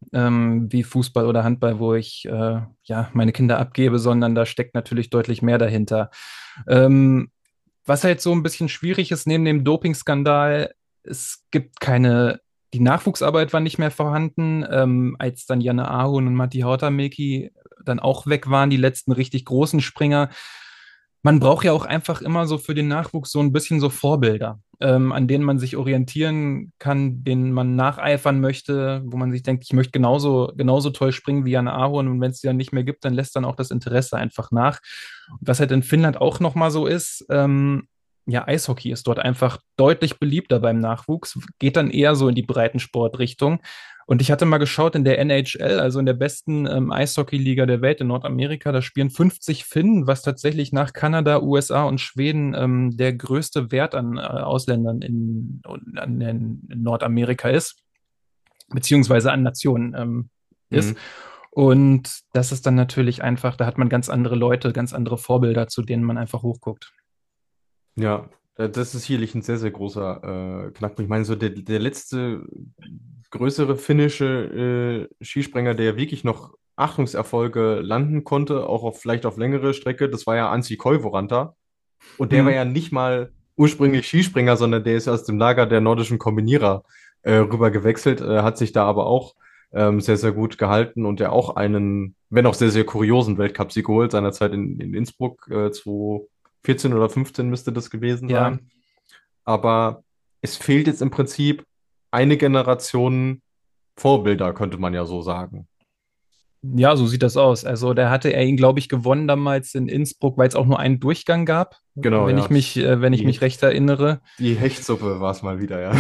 wie Fußball oder Handball, wo ich ja meine Kinder abgebe, sondern da steckt natürlich deutlich mehr dahinter. Ähm, Was halt so ein bisschen schwierig ist neben dem Dopingskandal, es gibt die Nachwuchsarbeit war nicht mehr vorhanden, als dann Janne Ahon und Matti Hautamäki dann auch weg waren, die letzten richtig großen Springer. Man braucht ja auch einfach immer so für den Nachwuchs so ein bisschen so Vorbilder, an denen man sich orientieren kann, denen man nacheifern möchte, wo man sich denkt, ich möchte genauso toll springen wie Janne Ahon und wenn es die dann nicht mehr gibt, dann lässt dann auch das Interesse einfach nach. Was halt in Finnland auch nochmal so ist, ja, Eishockey ist dort einfach deutlich beliebter beim Nachwuchs, geht dann eher so in die Breitensportrichtung. Und ich hatte mal geschaut in der NHL, also in der besten Eishockey-Liga der Welt in Nordamerika, da spielen 50 Finnen, was tatsächlich nach Kanada, USA und Schweden der größte Wert an Ausländern in Nordamerika ist, beziehungsweise an Nationen ist. Mhm. Und das ist dann natürlich einfach, da hat man ganz andere Leute, ganz andere Vorbilder, zu denen man einfach hochguckt. Ja, das ist sicherlich ein sehr, sehr großer Knackpunkt. Ich meine, so der letzte größere finnische Skispringer, der wirklich noch Achtungserfolge landen konnte, auch vielleicht auf längere Strecke, das war ja Anssi Koivuoranta. Und der war Hm. ja nicht mal ursprünglich Skispringer, sondern der ist aus dem Lager der nordischen Kombinierer rüber gewechselt, hat sich da aber auch sehr, sehr gut gehalten und der auch einen, wenn auch sehr, sehr kuriosen Weltcupsieg geholt, seinerzeit in Innsbruck 2014 oder 15 müsste das gewesen Ja, sein. Aber es fehlt jetzt im Prinzip eine Generation Vorbilder, könnte man ja so sagen. ja, so sieht das aus. Also, er ihn, glaube ich, gewonnen damals in Innsbruck, weil es auch nur einen Durchgang gab, Genau, ja. wenn ich Die, mich recht erinnere. die Hechtsuppe war es mal wieder, ja.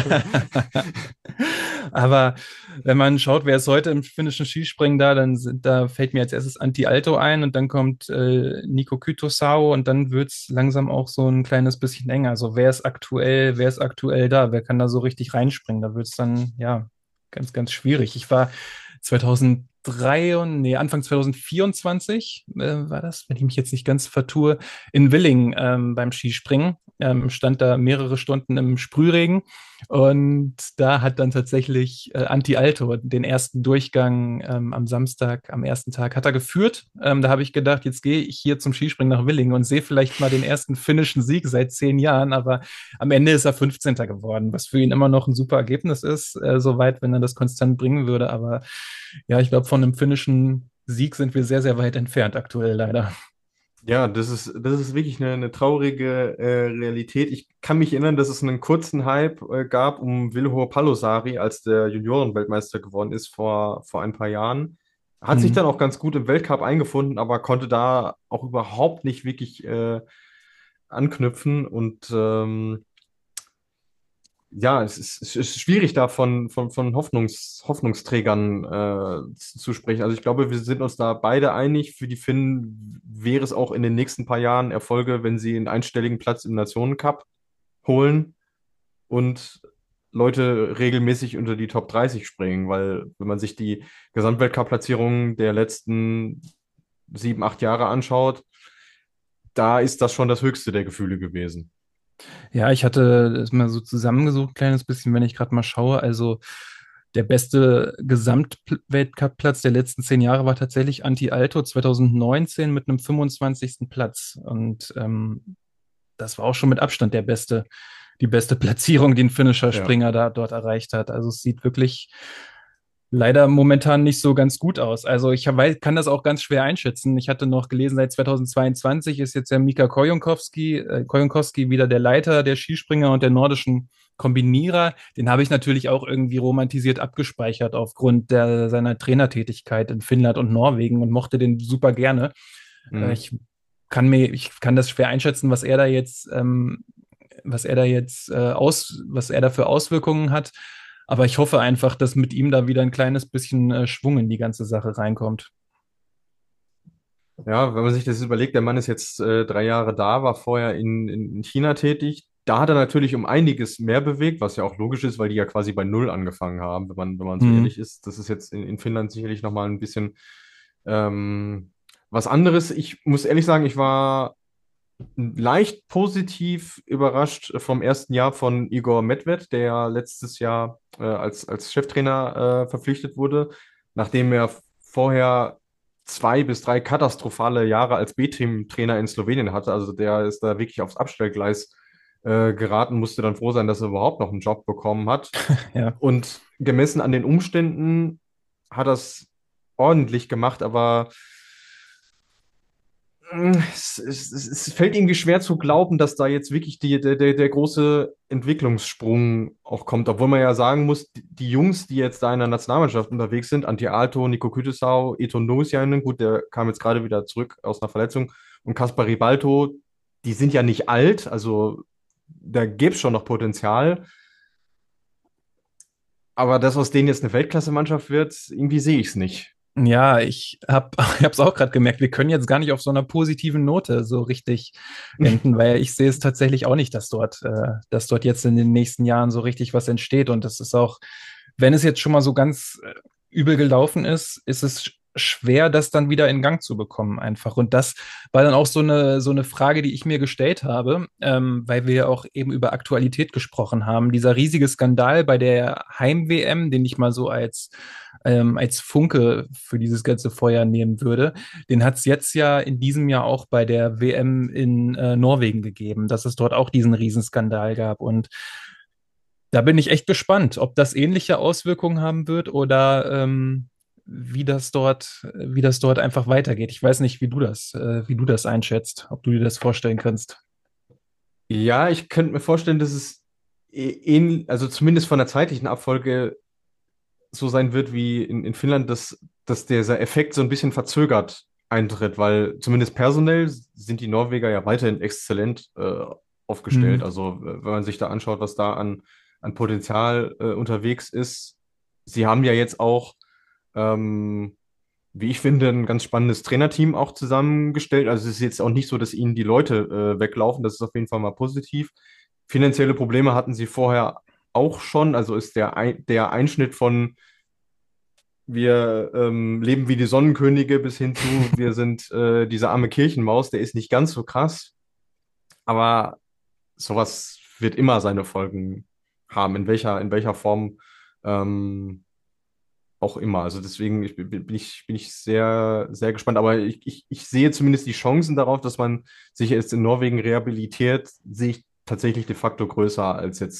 Aber wenn man schaut, wer ist heute im finnischen Skispringen da, da fällt mir als erstes Antti Aalto ein und dann kommt Nico Kytosao und dann wird es langsam auch so ein kleines bisschen enger. Also wer ist aktuell da? Wer kann da so richtig reinspringen? Da wird es dann, ja, ganz, ganz schwierig. Ich war 2003 Anfang 2024 war das, wenn ich mich jetzt nicht ganz vertue, in Willingen beim Skispringen. Stand da mehrere Stunden im Sprühregen und da hat dann tatsächlich Antti Aalto den ersten Durchgang am Samstag, am ersten Tag, hat er geführt. Da habe ich gedacht, jetzt gehe ich hier zum Skispringen nach Willingen und sehe vielleicht mal den ersten finnischen Sieg seit 10 Jahren, aber am Ende ist er 15. geworden, was für ihn immer noch ein super Ergebnis ist, soweit, wenn er das konstant bringen würde. Aber ja, ich glaube, von einem finnischen Sieg sind wir sehr, sehr weit entfernt aktuell leider. Ja, das ist wirklich eine traurige Realität. Ich kann mich erinnern, dass es einen kurzen Hype gab um Vilho Palosari, als der Juniorenweltmeister geworden ist vor ein paar Jahren. Hat sich Hm. dann auch ganz gut im Weltcup eingefunden, aber konnte da auch überhaupt nicht wirklich anknüpfen. Und ja, es ist schwierig, da von Hoffnungsträgern zu sprechen. Also ich glaube, wir sind uns da beide einig. Für die Finnen wäre es auch in den nächsten paar Jahren Erfolge, wenn sie einen einstelligen Platz im Nationencup holen und Leute regelmäßig unter die Top 30 springen, weil wenn man sich die Gesamtweltcup-Platzierungen der letzten 7, 8 Jahre anschaut, da ist das schon das höchste der Gefühle gewesen. Ja, ich hatte das mal so zusammengesucht, kleines bisschen, wenn ich gerade mal schaue. Also der beste Gesamtweltcup-Platz der letzten 10 Jahre war tatsächlich Antti Aalto 2019 mit einem 25. Platz. Und das war auch schon mit Abstand die beste Platzierung, die ein finnischer Ja. Springer dort erreicht hat. Also es sieht wirklich leider momentan nicht so ganz gut aus. Also kann das auch ganz schwer einschätzen. Ich hatte noch gelesen, seit 2022 ist jetzt der Mika Kojonkowski wieder der Leiter der Skispringer und der nordischen Kombinierer. Den habe ich natürlich auch irgendwie romantisiert abgespeichert aufgrund seiner Trainertätigkeit in Finnland und Norwegen und mochte den super gerne. Mhm. Ich kann das schwer einschätzen, was er da für Auswirkungen hat. Aber ich hoffe einfach, dass mit ihm da wieder ein kleines bisschen Schwung in die ganze Sache reinkommt. Ja, wenn man sich das überlegt, der Mann ist jetzt 3 Jahre da, war vorher in China tätig. Da hat er natürlich um einiges mehr bewegt, was ja auch logisch ist, weil die ja quasi bei Null angefangen haben, wenn man so Hm. ehrlich ist. Das ist jetzt in Finnland sicherlich nochmal ein bisschen ähm, was anderes. Ich muss ehrlich sagen, ich war leicht positiv überrascht vom ersten Jahr von Igor Medved, der ja letztes Jahr als Cheftrainer verpflichtet wurde, nachdem er vorher 2 bis 3 katastrophale Jahre als B-Team-Trainer in Slowenien hatte. Also der ist da wirklich aufs Abstellgleis geraten, musste dann froh sein, dass er überhaupt noch einen Job bekommen hat. Ja. Und gemessen an den Umständen hat er es ordentlich gemacht, aber es fällt irgendwie schwer zu glauben, dass da jetzt wirklich der große Entwicklungssprung auch kommt. Obwohl man ja sagen muss, die Jungs, die jetzt da in der Nationalmannschaft unterwegs sind, Antti Aalto, Nico Kütesau, Eton Nurminen, gut, der kam jetzt gerade wieder zurück aus einer Verletzung, und Kaspar Ribalto, die sind ja nicht alt, also da gäbe es schon noch Potenzial. Aber dass aus denen jetzt eine Weltklasse-Mannschaft wird, irgendwie sehe ich es nicht. Ja, ich habe es auch gerade gemerkt, wir können jetzt gar nicht auf so einer positiven Note so richtig enden, weil ich sehe es tatsächlich auch nicht, dass dort jetzt in den nächsten Jahren so richtig was entsteht. Und das ist auch, wenn es jetzt schon mal so ganz übel gelaufen ist, ist es schwer, das dann wieder in Gang zu bekommen einfach. Und das war dann auch so eine Frage, die ich mir gestellt habe, weil wir ja auch eben über Aktualität gesprochen haben. Dieser riesige Skandal bei der Heim-WM, den ich mal so als Funke für dieses ganze Feuer nehmen würde. Den hat es jetzt ja in diesem Jahr auch bei der WM in Norwegen gegeben, dass es dort auch diesen Riesenskandal gab. Und da bin ich echt gespannt, ob das ähnliche Auswirkungen haben wird oder wie das dort einfach weitergeht. Ich weiß nicht, wie du das einschätzt, ob du dir das vorstellen kannst. Ja, ich könnte mir vorstellen, dass es also zumindest von der zeitlichen Abfolge so sein wird wie in Finnland, dass dieser Effekt so ein bisschen verzögert eintritt, weil zumindest personell sind die Norweger ja weiterhin exzellent aufgestellt. Hm. Also wenn man sich da anschaut, was da an Potenzial unterwegs ist. Sie haben ja jetzt auch, ähm, wie ich finde, ein ganz spannendes Trainerteam auch zusammengestellt. Also es ist jetzt auch nicht so, dass ihnen die Leute weglaufen. Das ist auf jeden Fall mal positiv. Finanzielle Probleme hatten sie vorher auch schon. Also ist der Einschnitt von wir leben wie die Sonnenkönige bis hin zu wir sind diese arme Kirchenmaus, der ist nicht ganz so krass. Aber sowas wird immer seine Folgen haben, in welcher Form ähm, auch immer. Also deswegen bin ich sehr, sehr gespannt. Aber ich sehe zumindest die Chancen darauf, dass man sich jetzt in Norwegen rehabilitiert, sehe ich tatsächlich de facto größer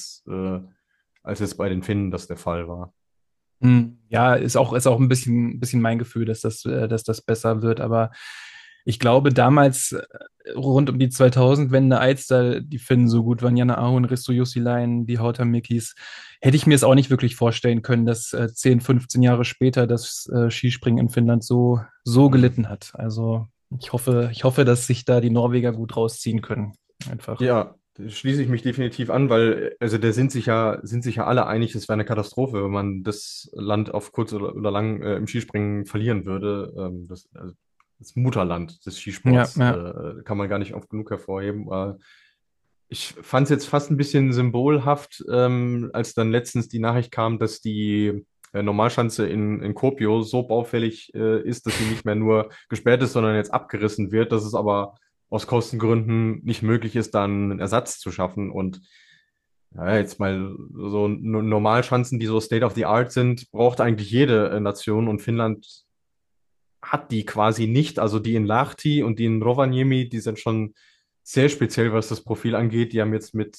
als jetzt bei den Finnen das der Fall war. Ja, ist auch ein bisschen mein Gefühl, dass das besser wird. Aber ich glaube, damals rund um die 2000-Wende, als da die Finnen so gut waren, Janne Ahon, Risto Jussilainen, die Hautamäkis, hätte ich mir es auch nicht wirklich vorstellen können, dass 10, 15 Jahre später das Skispringen in Finnland so Mhm. gelitten hat. Also ich hoffe, dass sich da die Norweger gut rausziehen können. Einfach. Ja, da schließe ich mich definitiv an, weil also da sind sich ja alle einig, es wäre eine Katastrophe, wenn man das Land auf kurz oder lang im Skispringen verlieren würde. Also das Mutterland des Ja, Skisports ja. kann man gar nicht oft genug hervorheben. Ich fand es jetzt fast ein bisschen symbolhaft, als dann letztens die Nachricht kam, dass die Normalschanze in Kuopio so baufällig ist, dass sie nicht mehr nur gesperrt ist, sondern jetzt abgerissen wird, dass es aber aus Kostengründen nicht möglich ist, dann einen Ersatz zu schaffen. Und ja, jetzt mal so Normalschanzen, die so State of the Art sind, braucht eigentlich jede Nation, und Finnland hat die quasi nicht. Also die in Lahti und die in Rovaniemi, die sind schon sehr speziell, was das Profil angeht. Die haben jetzt mit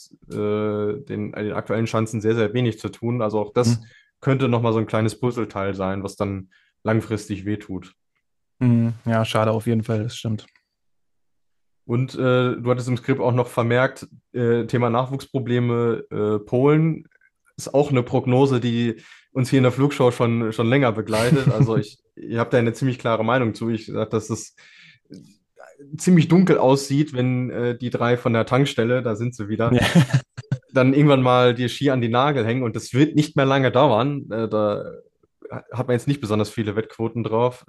den aktuellen Chancen sehr, sehr wenig zu tun. Also auch das Hm. könnte nochmal so ein kleines Puzzleteil sein, was dann langfristig wehtut. Ja, schade auf jeden Fall, das stimmt. Und du hattest im Skript auch noch vermerkt, Thema Nachwuchsprobleme, Polen ist auch eine Prognose, die uns hier in der Flugshow schon länger begleitet. Also ihr habt da eine ziemlich klare Meinung zu. Ich sage, dass es ziemlich dunkel aussieht, wenn die drei von der Tankstelle, da sind sie wieder, Ja. dann irgendwann mal die Ski an die Nagel hängen, und das wird nicht mehr lange dauern. Da hat man jetzt nicht besonders viele Wettquoten drauf.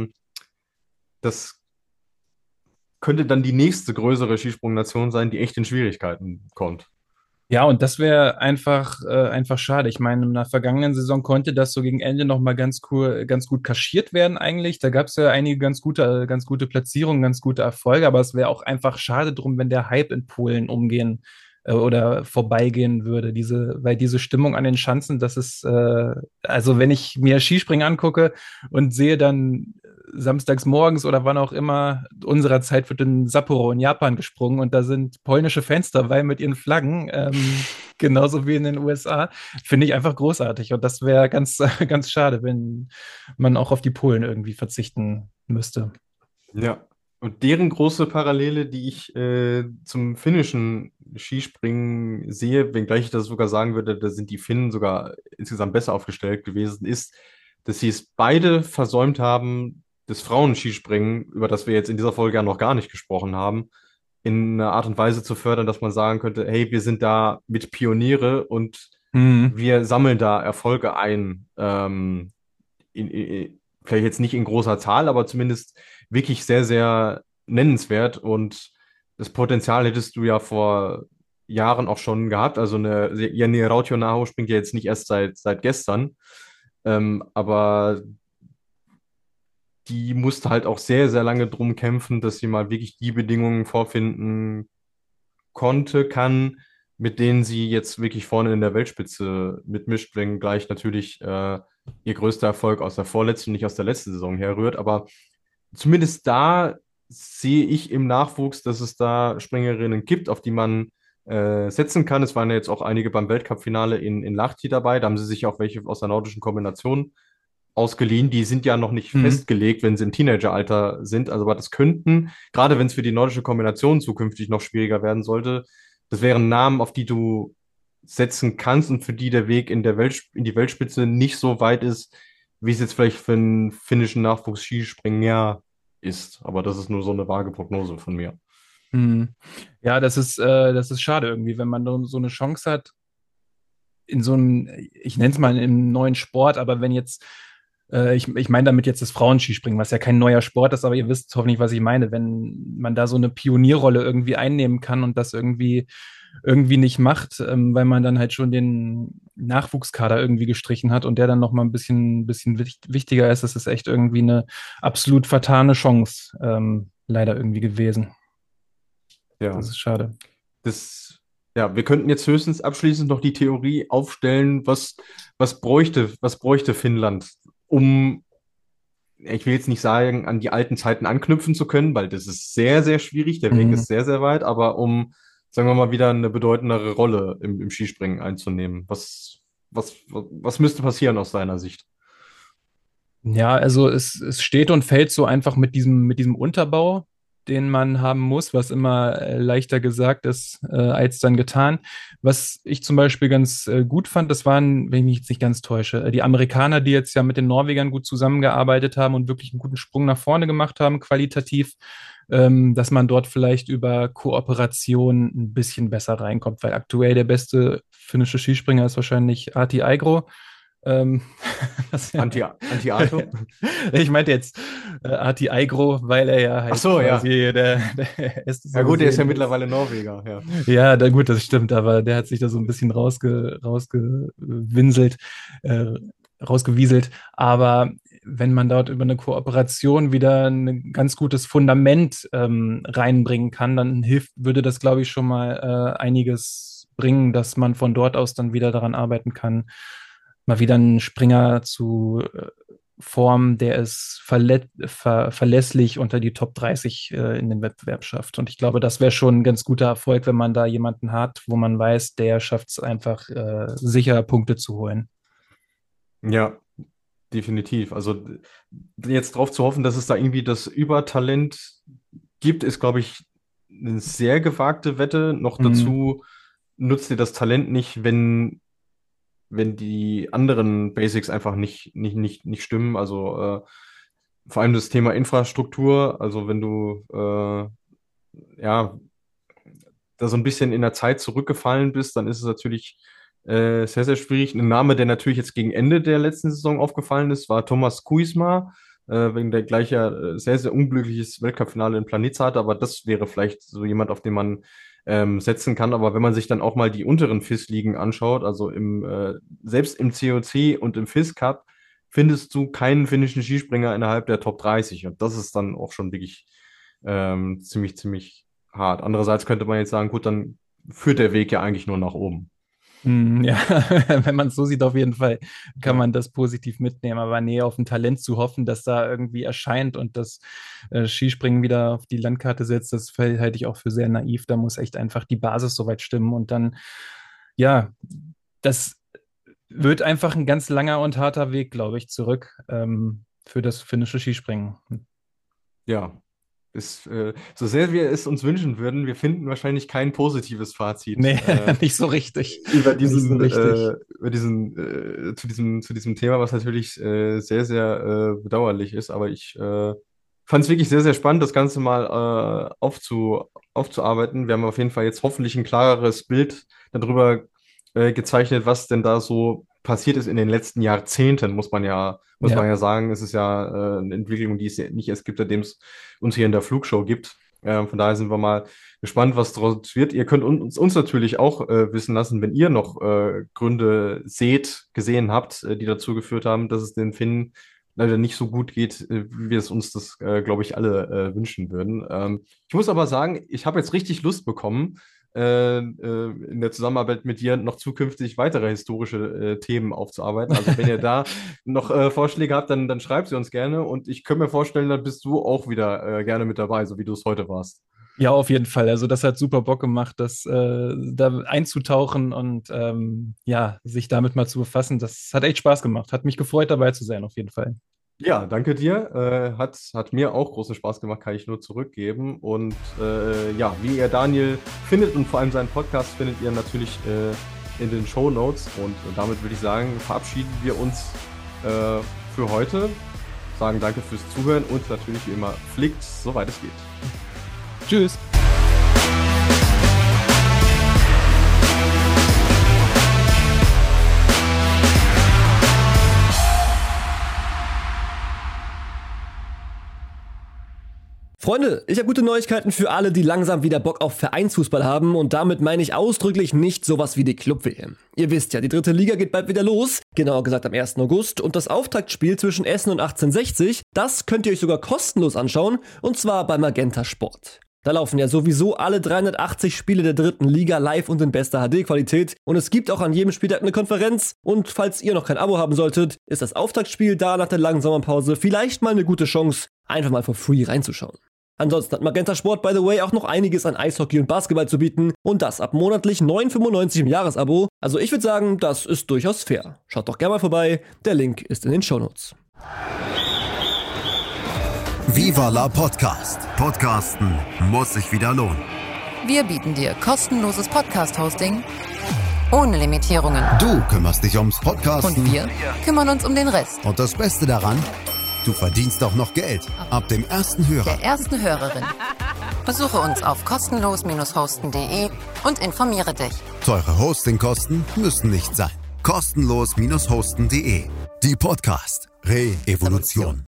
Das könnte dann die nächste größere Skisprungnation sein, die echt in Schwierigkeiten kommt. Ja, und das wäre einfach schade. Ich meine, in der vergangenen Saison konnte das so gegen Ende nochmal ganz cool, ganz gut kaschiert werden eigentlich. Da gab es ja einige ganz gute Platzierungen, ganz gute Erfolge, aber es wäre auch einfach schade drum, wenn der Hype in Polen umgehen oder vorbeigehen würde. Weil diese Stimmung an den Schanzen, das ist, also wenn ich mir Skispringen angucke und sehe dann samstags morgens oder wann auch immer unserer Zeit wird in Sapporo in Japan gesprungen und da sind polnische Fans dabei mit ihren Flaggen, genauso wie in den USA. Finde ich einfach großartig und das wäre ganz, ganz schade, wenn man auch auf die Polen irgendwie verzichten müsste. Ja. Und deren große Parallele, die ich zum finnischen Skispringen sehe, wenngleich ich das sogar sagen würde, da sind die Finnen sogar insgesamt besser aufgestellt gewesen, ist, dass sie es beide versäumt haben, das Frauenskispringen, über das wir jetzt in dieser Folge ja noch gar nicht gesprochen haben, in einer Art und Weise zu fördern, dass man sagen könnte, hey, wir sind da mit Pioniere und Mhm. wir sammeln da Erfolge ein. Vielleicht jetzt nicht in großer Zahl, aber zumindest wirklich sehr, sehr nennenswert. Und das Potenzial hättest du ja vor Jahren auch schon gehabt. Also eine Jenny Rautionaho springt ja jetzt nicht erst seit gestern. Aber die musste halt auch sehr, sehr lange drum kämpfen, dass sie mal wirklich die Bedingungen vorfinden konnte, kann, mit denen sie jetzt wirklich vorne in der Weltspitze mitmischt, wenngleich natürlich ihr größter Erfolg aus der vorletzten, nicht aus der letzten Saison herrührt. Aber zumindest da sehe ich im Nachwuchs, dass es da Springerinnen gibt, auf die man setzen kann. Es waren ja jetzt auch einige beim Weltcup-Finale in Lahti dabei. Da haben sie sich auch welche aus der nordischen Kombination ausgeliehen. Die sind ja noch nicht Mhm. festgelegt, wenn sie im Teenageralter sind. Also, aber das könnten, gerade wenn es für die nordische Kombination zukünftig noch schwieriger werden sollte, das wären Namen, auf die du setzen kannst und für die der Weg in die Weltspitze nicht so weit ist, wie es jetzt vielleicht für einen finnischen Nachwuchs-Skispringer ist. Aber das ist nur so eine vage Prognose von mir. Mhm. Ja, das ist schade irgendwie, wenn man so eine Chance hat, in so einem, ich nenne es mal im neuen Sport, aber wenn jetzt, ich meine damit jetzt das Frauenskispringen, was ja kein neuer Sport ist, aber ihr wisst hoffentlich, was ich meine, wenn man da so eine Pionierrolle irgendwie einnehmen kann und das irgendwie nicht macht, weil man dann halt schon den Nachwuchskader irgendwie gestrichen hat und der dann nochmal bisschen wichtiger ist, das ist echt irgendwie eine absolut vertane Chance, leider irgendwie gewesen. Das Ja, ist schade. ja, wir könnten jetzt höchstens abschließend noch die Theorie aufstellen, was bräuchte Finnland, um, ich will jetzt nicht sagen, an die alten Zeiten anknüpfen zu können, weil das ist sehr, sehr schwierig, der Weg Mhm. ist sehr, sehr weit, aber um, sagen wir mal, wieder eine bedeutendere Rolle im Skispringen einzunehmen. Was müsste passieren aus deiner Sicht? Ja, also es steht und fällt so einfach mit diesem Unterbau, den man haben muss, was immer leichter gesagt ist als dann getan. Was ich zum Beispiel ganz gut fand, das waren, wenn ich mich jetzt nicht ganz täusche, die Amerikaner, die jetzt ja mit den Norwegern gut zusammengearbeitet haben und wirklich einen guten Sprung nach vorne gemacht haben, qualitativ, dass man dort vielleicht über Kooperation ein bisschen besser reinkommt, weil aktuell der beste finnische Skispringer ist wahrscheinlich Arti Aigro. Ähm, was ja Anti-Ato? ich meinte jetzt Arti Aigro, weil er ja Ach halt so, ja. quasi der erste Ja so gut, der ist ja gesehen ist. mittlerweile Norweger, ja. Ja, da, gut, das stimmt, aber der hat sich da so ein bisschen rausgewinselt, äh, rausgewieselt. Aber wenn man dort über eine Kooperation wieder ein ganz gutes Fundament reinbringen kann, dann würde das, glaube ich, schon mal einiges bringen, dass man von dort aus dann wieder daran arbeiten kann, mal wieder einen Springer zu formen, der es verlässlich unter die Top 30 in den Wettbewerb schafft. Und ich glaube, das wäre schon ein ganz guter Erfolg, wenn man da jemanden hat, wo man weiß, der schafft es einfach sicher Punkte zu holen. Ja, definitiv. Also jetzt darauf zu hoffen, dass es da irgendwie das Übertalent gibt, ist, glaube ich, eine sehr gewagte Wette. Noch Mhm. dazu nutzt dir das Talent nicht, wenn die anderen Basics einfach nicht stimmen. Also vor allem das Thema Infrastruktur. Also wenn du ja da so ein bisschen in der Zeit zurückgefallen bist, dann ist es natürlich sehr, sehr schwierig. Ein Name, der natürlich jetzt gegen Ende der letzten Saison aufgefallen ist, war Thomas Kuisma, wegen der gleicher sehr, sehr unglückliches Weltcup-Finale in Planica hatte. Aber das wäre vielleicht so jemand, auf den man setzen kann. Aber wenn man sich dann auch mal die unteren FIS-Ligen anschaut, also selbst im COC und im FIS Cup, findest du keinen finnischen Skispringer innerhalb der Top 30. Und das ist dann auch schon wirklich ziemlich, ziemlich hart. Andererseits könnte man jetzt sagen, gut, dann führt der Weg ja eigentlich nur nach oben. Ja, wenn man es so sieht, auf jeden Fall kann man das positiv mitnehmen. Aber nee, auf ein Talent zu hoffen, dass da irgendwie erscheint und das Skispringen wieder auf die Landkarte setzt, das halte ich auch für sehr naiv. Da muss echt einfach die Basis soweit stimmen. Und dann, ja, das wird einfach ein ganz langer und harter Weg, glaube ich, zurück für das finnische Skispringen. Ja, so sehr wir es uns wünschen würden, wir finden wahrscheinlich kein positives Fazit Nee, nicht so richtig. über Nicht so richtig. zu diesem Thema, was natürlich sehr, sehr bedauerlich ist. Aber ich fand es wirklich sehr, sehr spannend, das Ganze mal aufzuarbeiten. Wir haben auf jeden Fall jetzt hoffentlich ein klareres Bild darüber gezeichnet, was denn da so passiert ist in den letzten Jahrzehnten, muss man ja sagen. Es ist ja eine Entwicklung, die es nicht erst gibt, seitdem es uns hier in der Flugshow gibt. Von daher sind wir mal gespannt, was daraus wird. Ihr könnt uns natürlich auch wissen lassen, wenn ihr noch Gründe gesehen habt, die dazu geführt haben, dass es den Finnen leider nicht so gut geht, wie wir es uns das, glaube ich, alle wünschen würden. Ich muss aber sagen, ich habe jetzt richtig Lust bekommen, in der Zusammenarbeit mit dir noch zukünftig weitere historische Themen aufzuarbeiten. Also wenn ihr da noch Vorschläge habt, dann schreibt sie uns gerne. Und ich könnte mir vorstellen, dann bist du auch wieder gerne mit dabei, so wie du es heute warst. Ja, auf jeden Fall. Also das hat super Bock gemacht, da einzutauchen und sich damit mal zu befassen. Das hat echt Spaß gemacht. Hat mich gefreut, dabei zu sein, auf jeden Fall. Ja, danke dir. Hat mir auch großen Spaß gemacht, kann ich nur zurückgeben. Und wie ihr Daniel findet und vor allem seinen Podcast findet ihr natürlich in den Shownotes. Und damit würde ich sagen, verabschieden wir uns für heute. Sagen danke fürs Zuhören und natürlich wie immer flickt, soweit es geht. Tschüss. Freunde, ich habe gute Neuigkeiten für alle, die langsam wieder Bock auf Vereinsfußball haben und damit meine ich ausdrücklich nicht sowas wie die Club-WM. Ihr wisst ja, die dritte Liga geht bald wieder los, genauer gesagt am 1. August und das Auftaktspiel zwischen Essen und 1860, das könnt ihr euch sogar kostenlos anschauen und zwar bei Magenta Sport. Da laufen ja sowieso alle 380 Spiele der dritten Liga live und in bester HD-Qualität und es gibt auch an jedem Spieltag eine Konferenz und falls ihr noch kein Abo haben solltet, ist das Auftaktspiel da nach der langen Sommerpause vielleicht mal eine gute Chance, einfach mal for free reinzuschauen. Ansonsten hat Magenta Sport, by the way, auch noch einiges an Eishockey und Basketball zu bieten und das ab monatlich 9,95 im Jahresabo. Also ich würde sagen, das ist durchaus fair. Schaut doch gerne mal vorbei, der Link ist in den Shownotes. Viva la Podcast. Podcasten muss sich wieder lohnen. Wir bieten dir kostenloses Podcast-Hosting ohne Limitierungen. Du kümmerst dich ums Podcasten. Und wir kümmern uns um den Rest. Und das Beste daran, du verdienst auch noch Geld. Ab dem ersten Hörer. Der ersten Hörerin. Besuche uns auf kostenlos-hosten.de und informiere dich. Teure Hostingkosten müssen nicht sein. Kostenlos-hosten.de. Die Podcast Re-Evolution.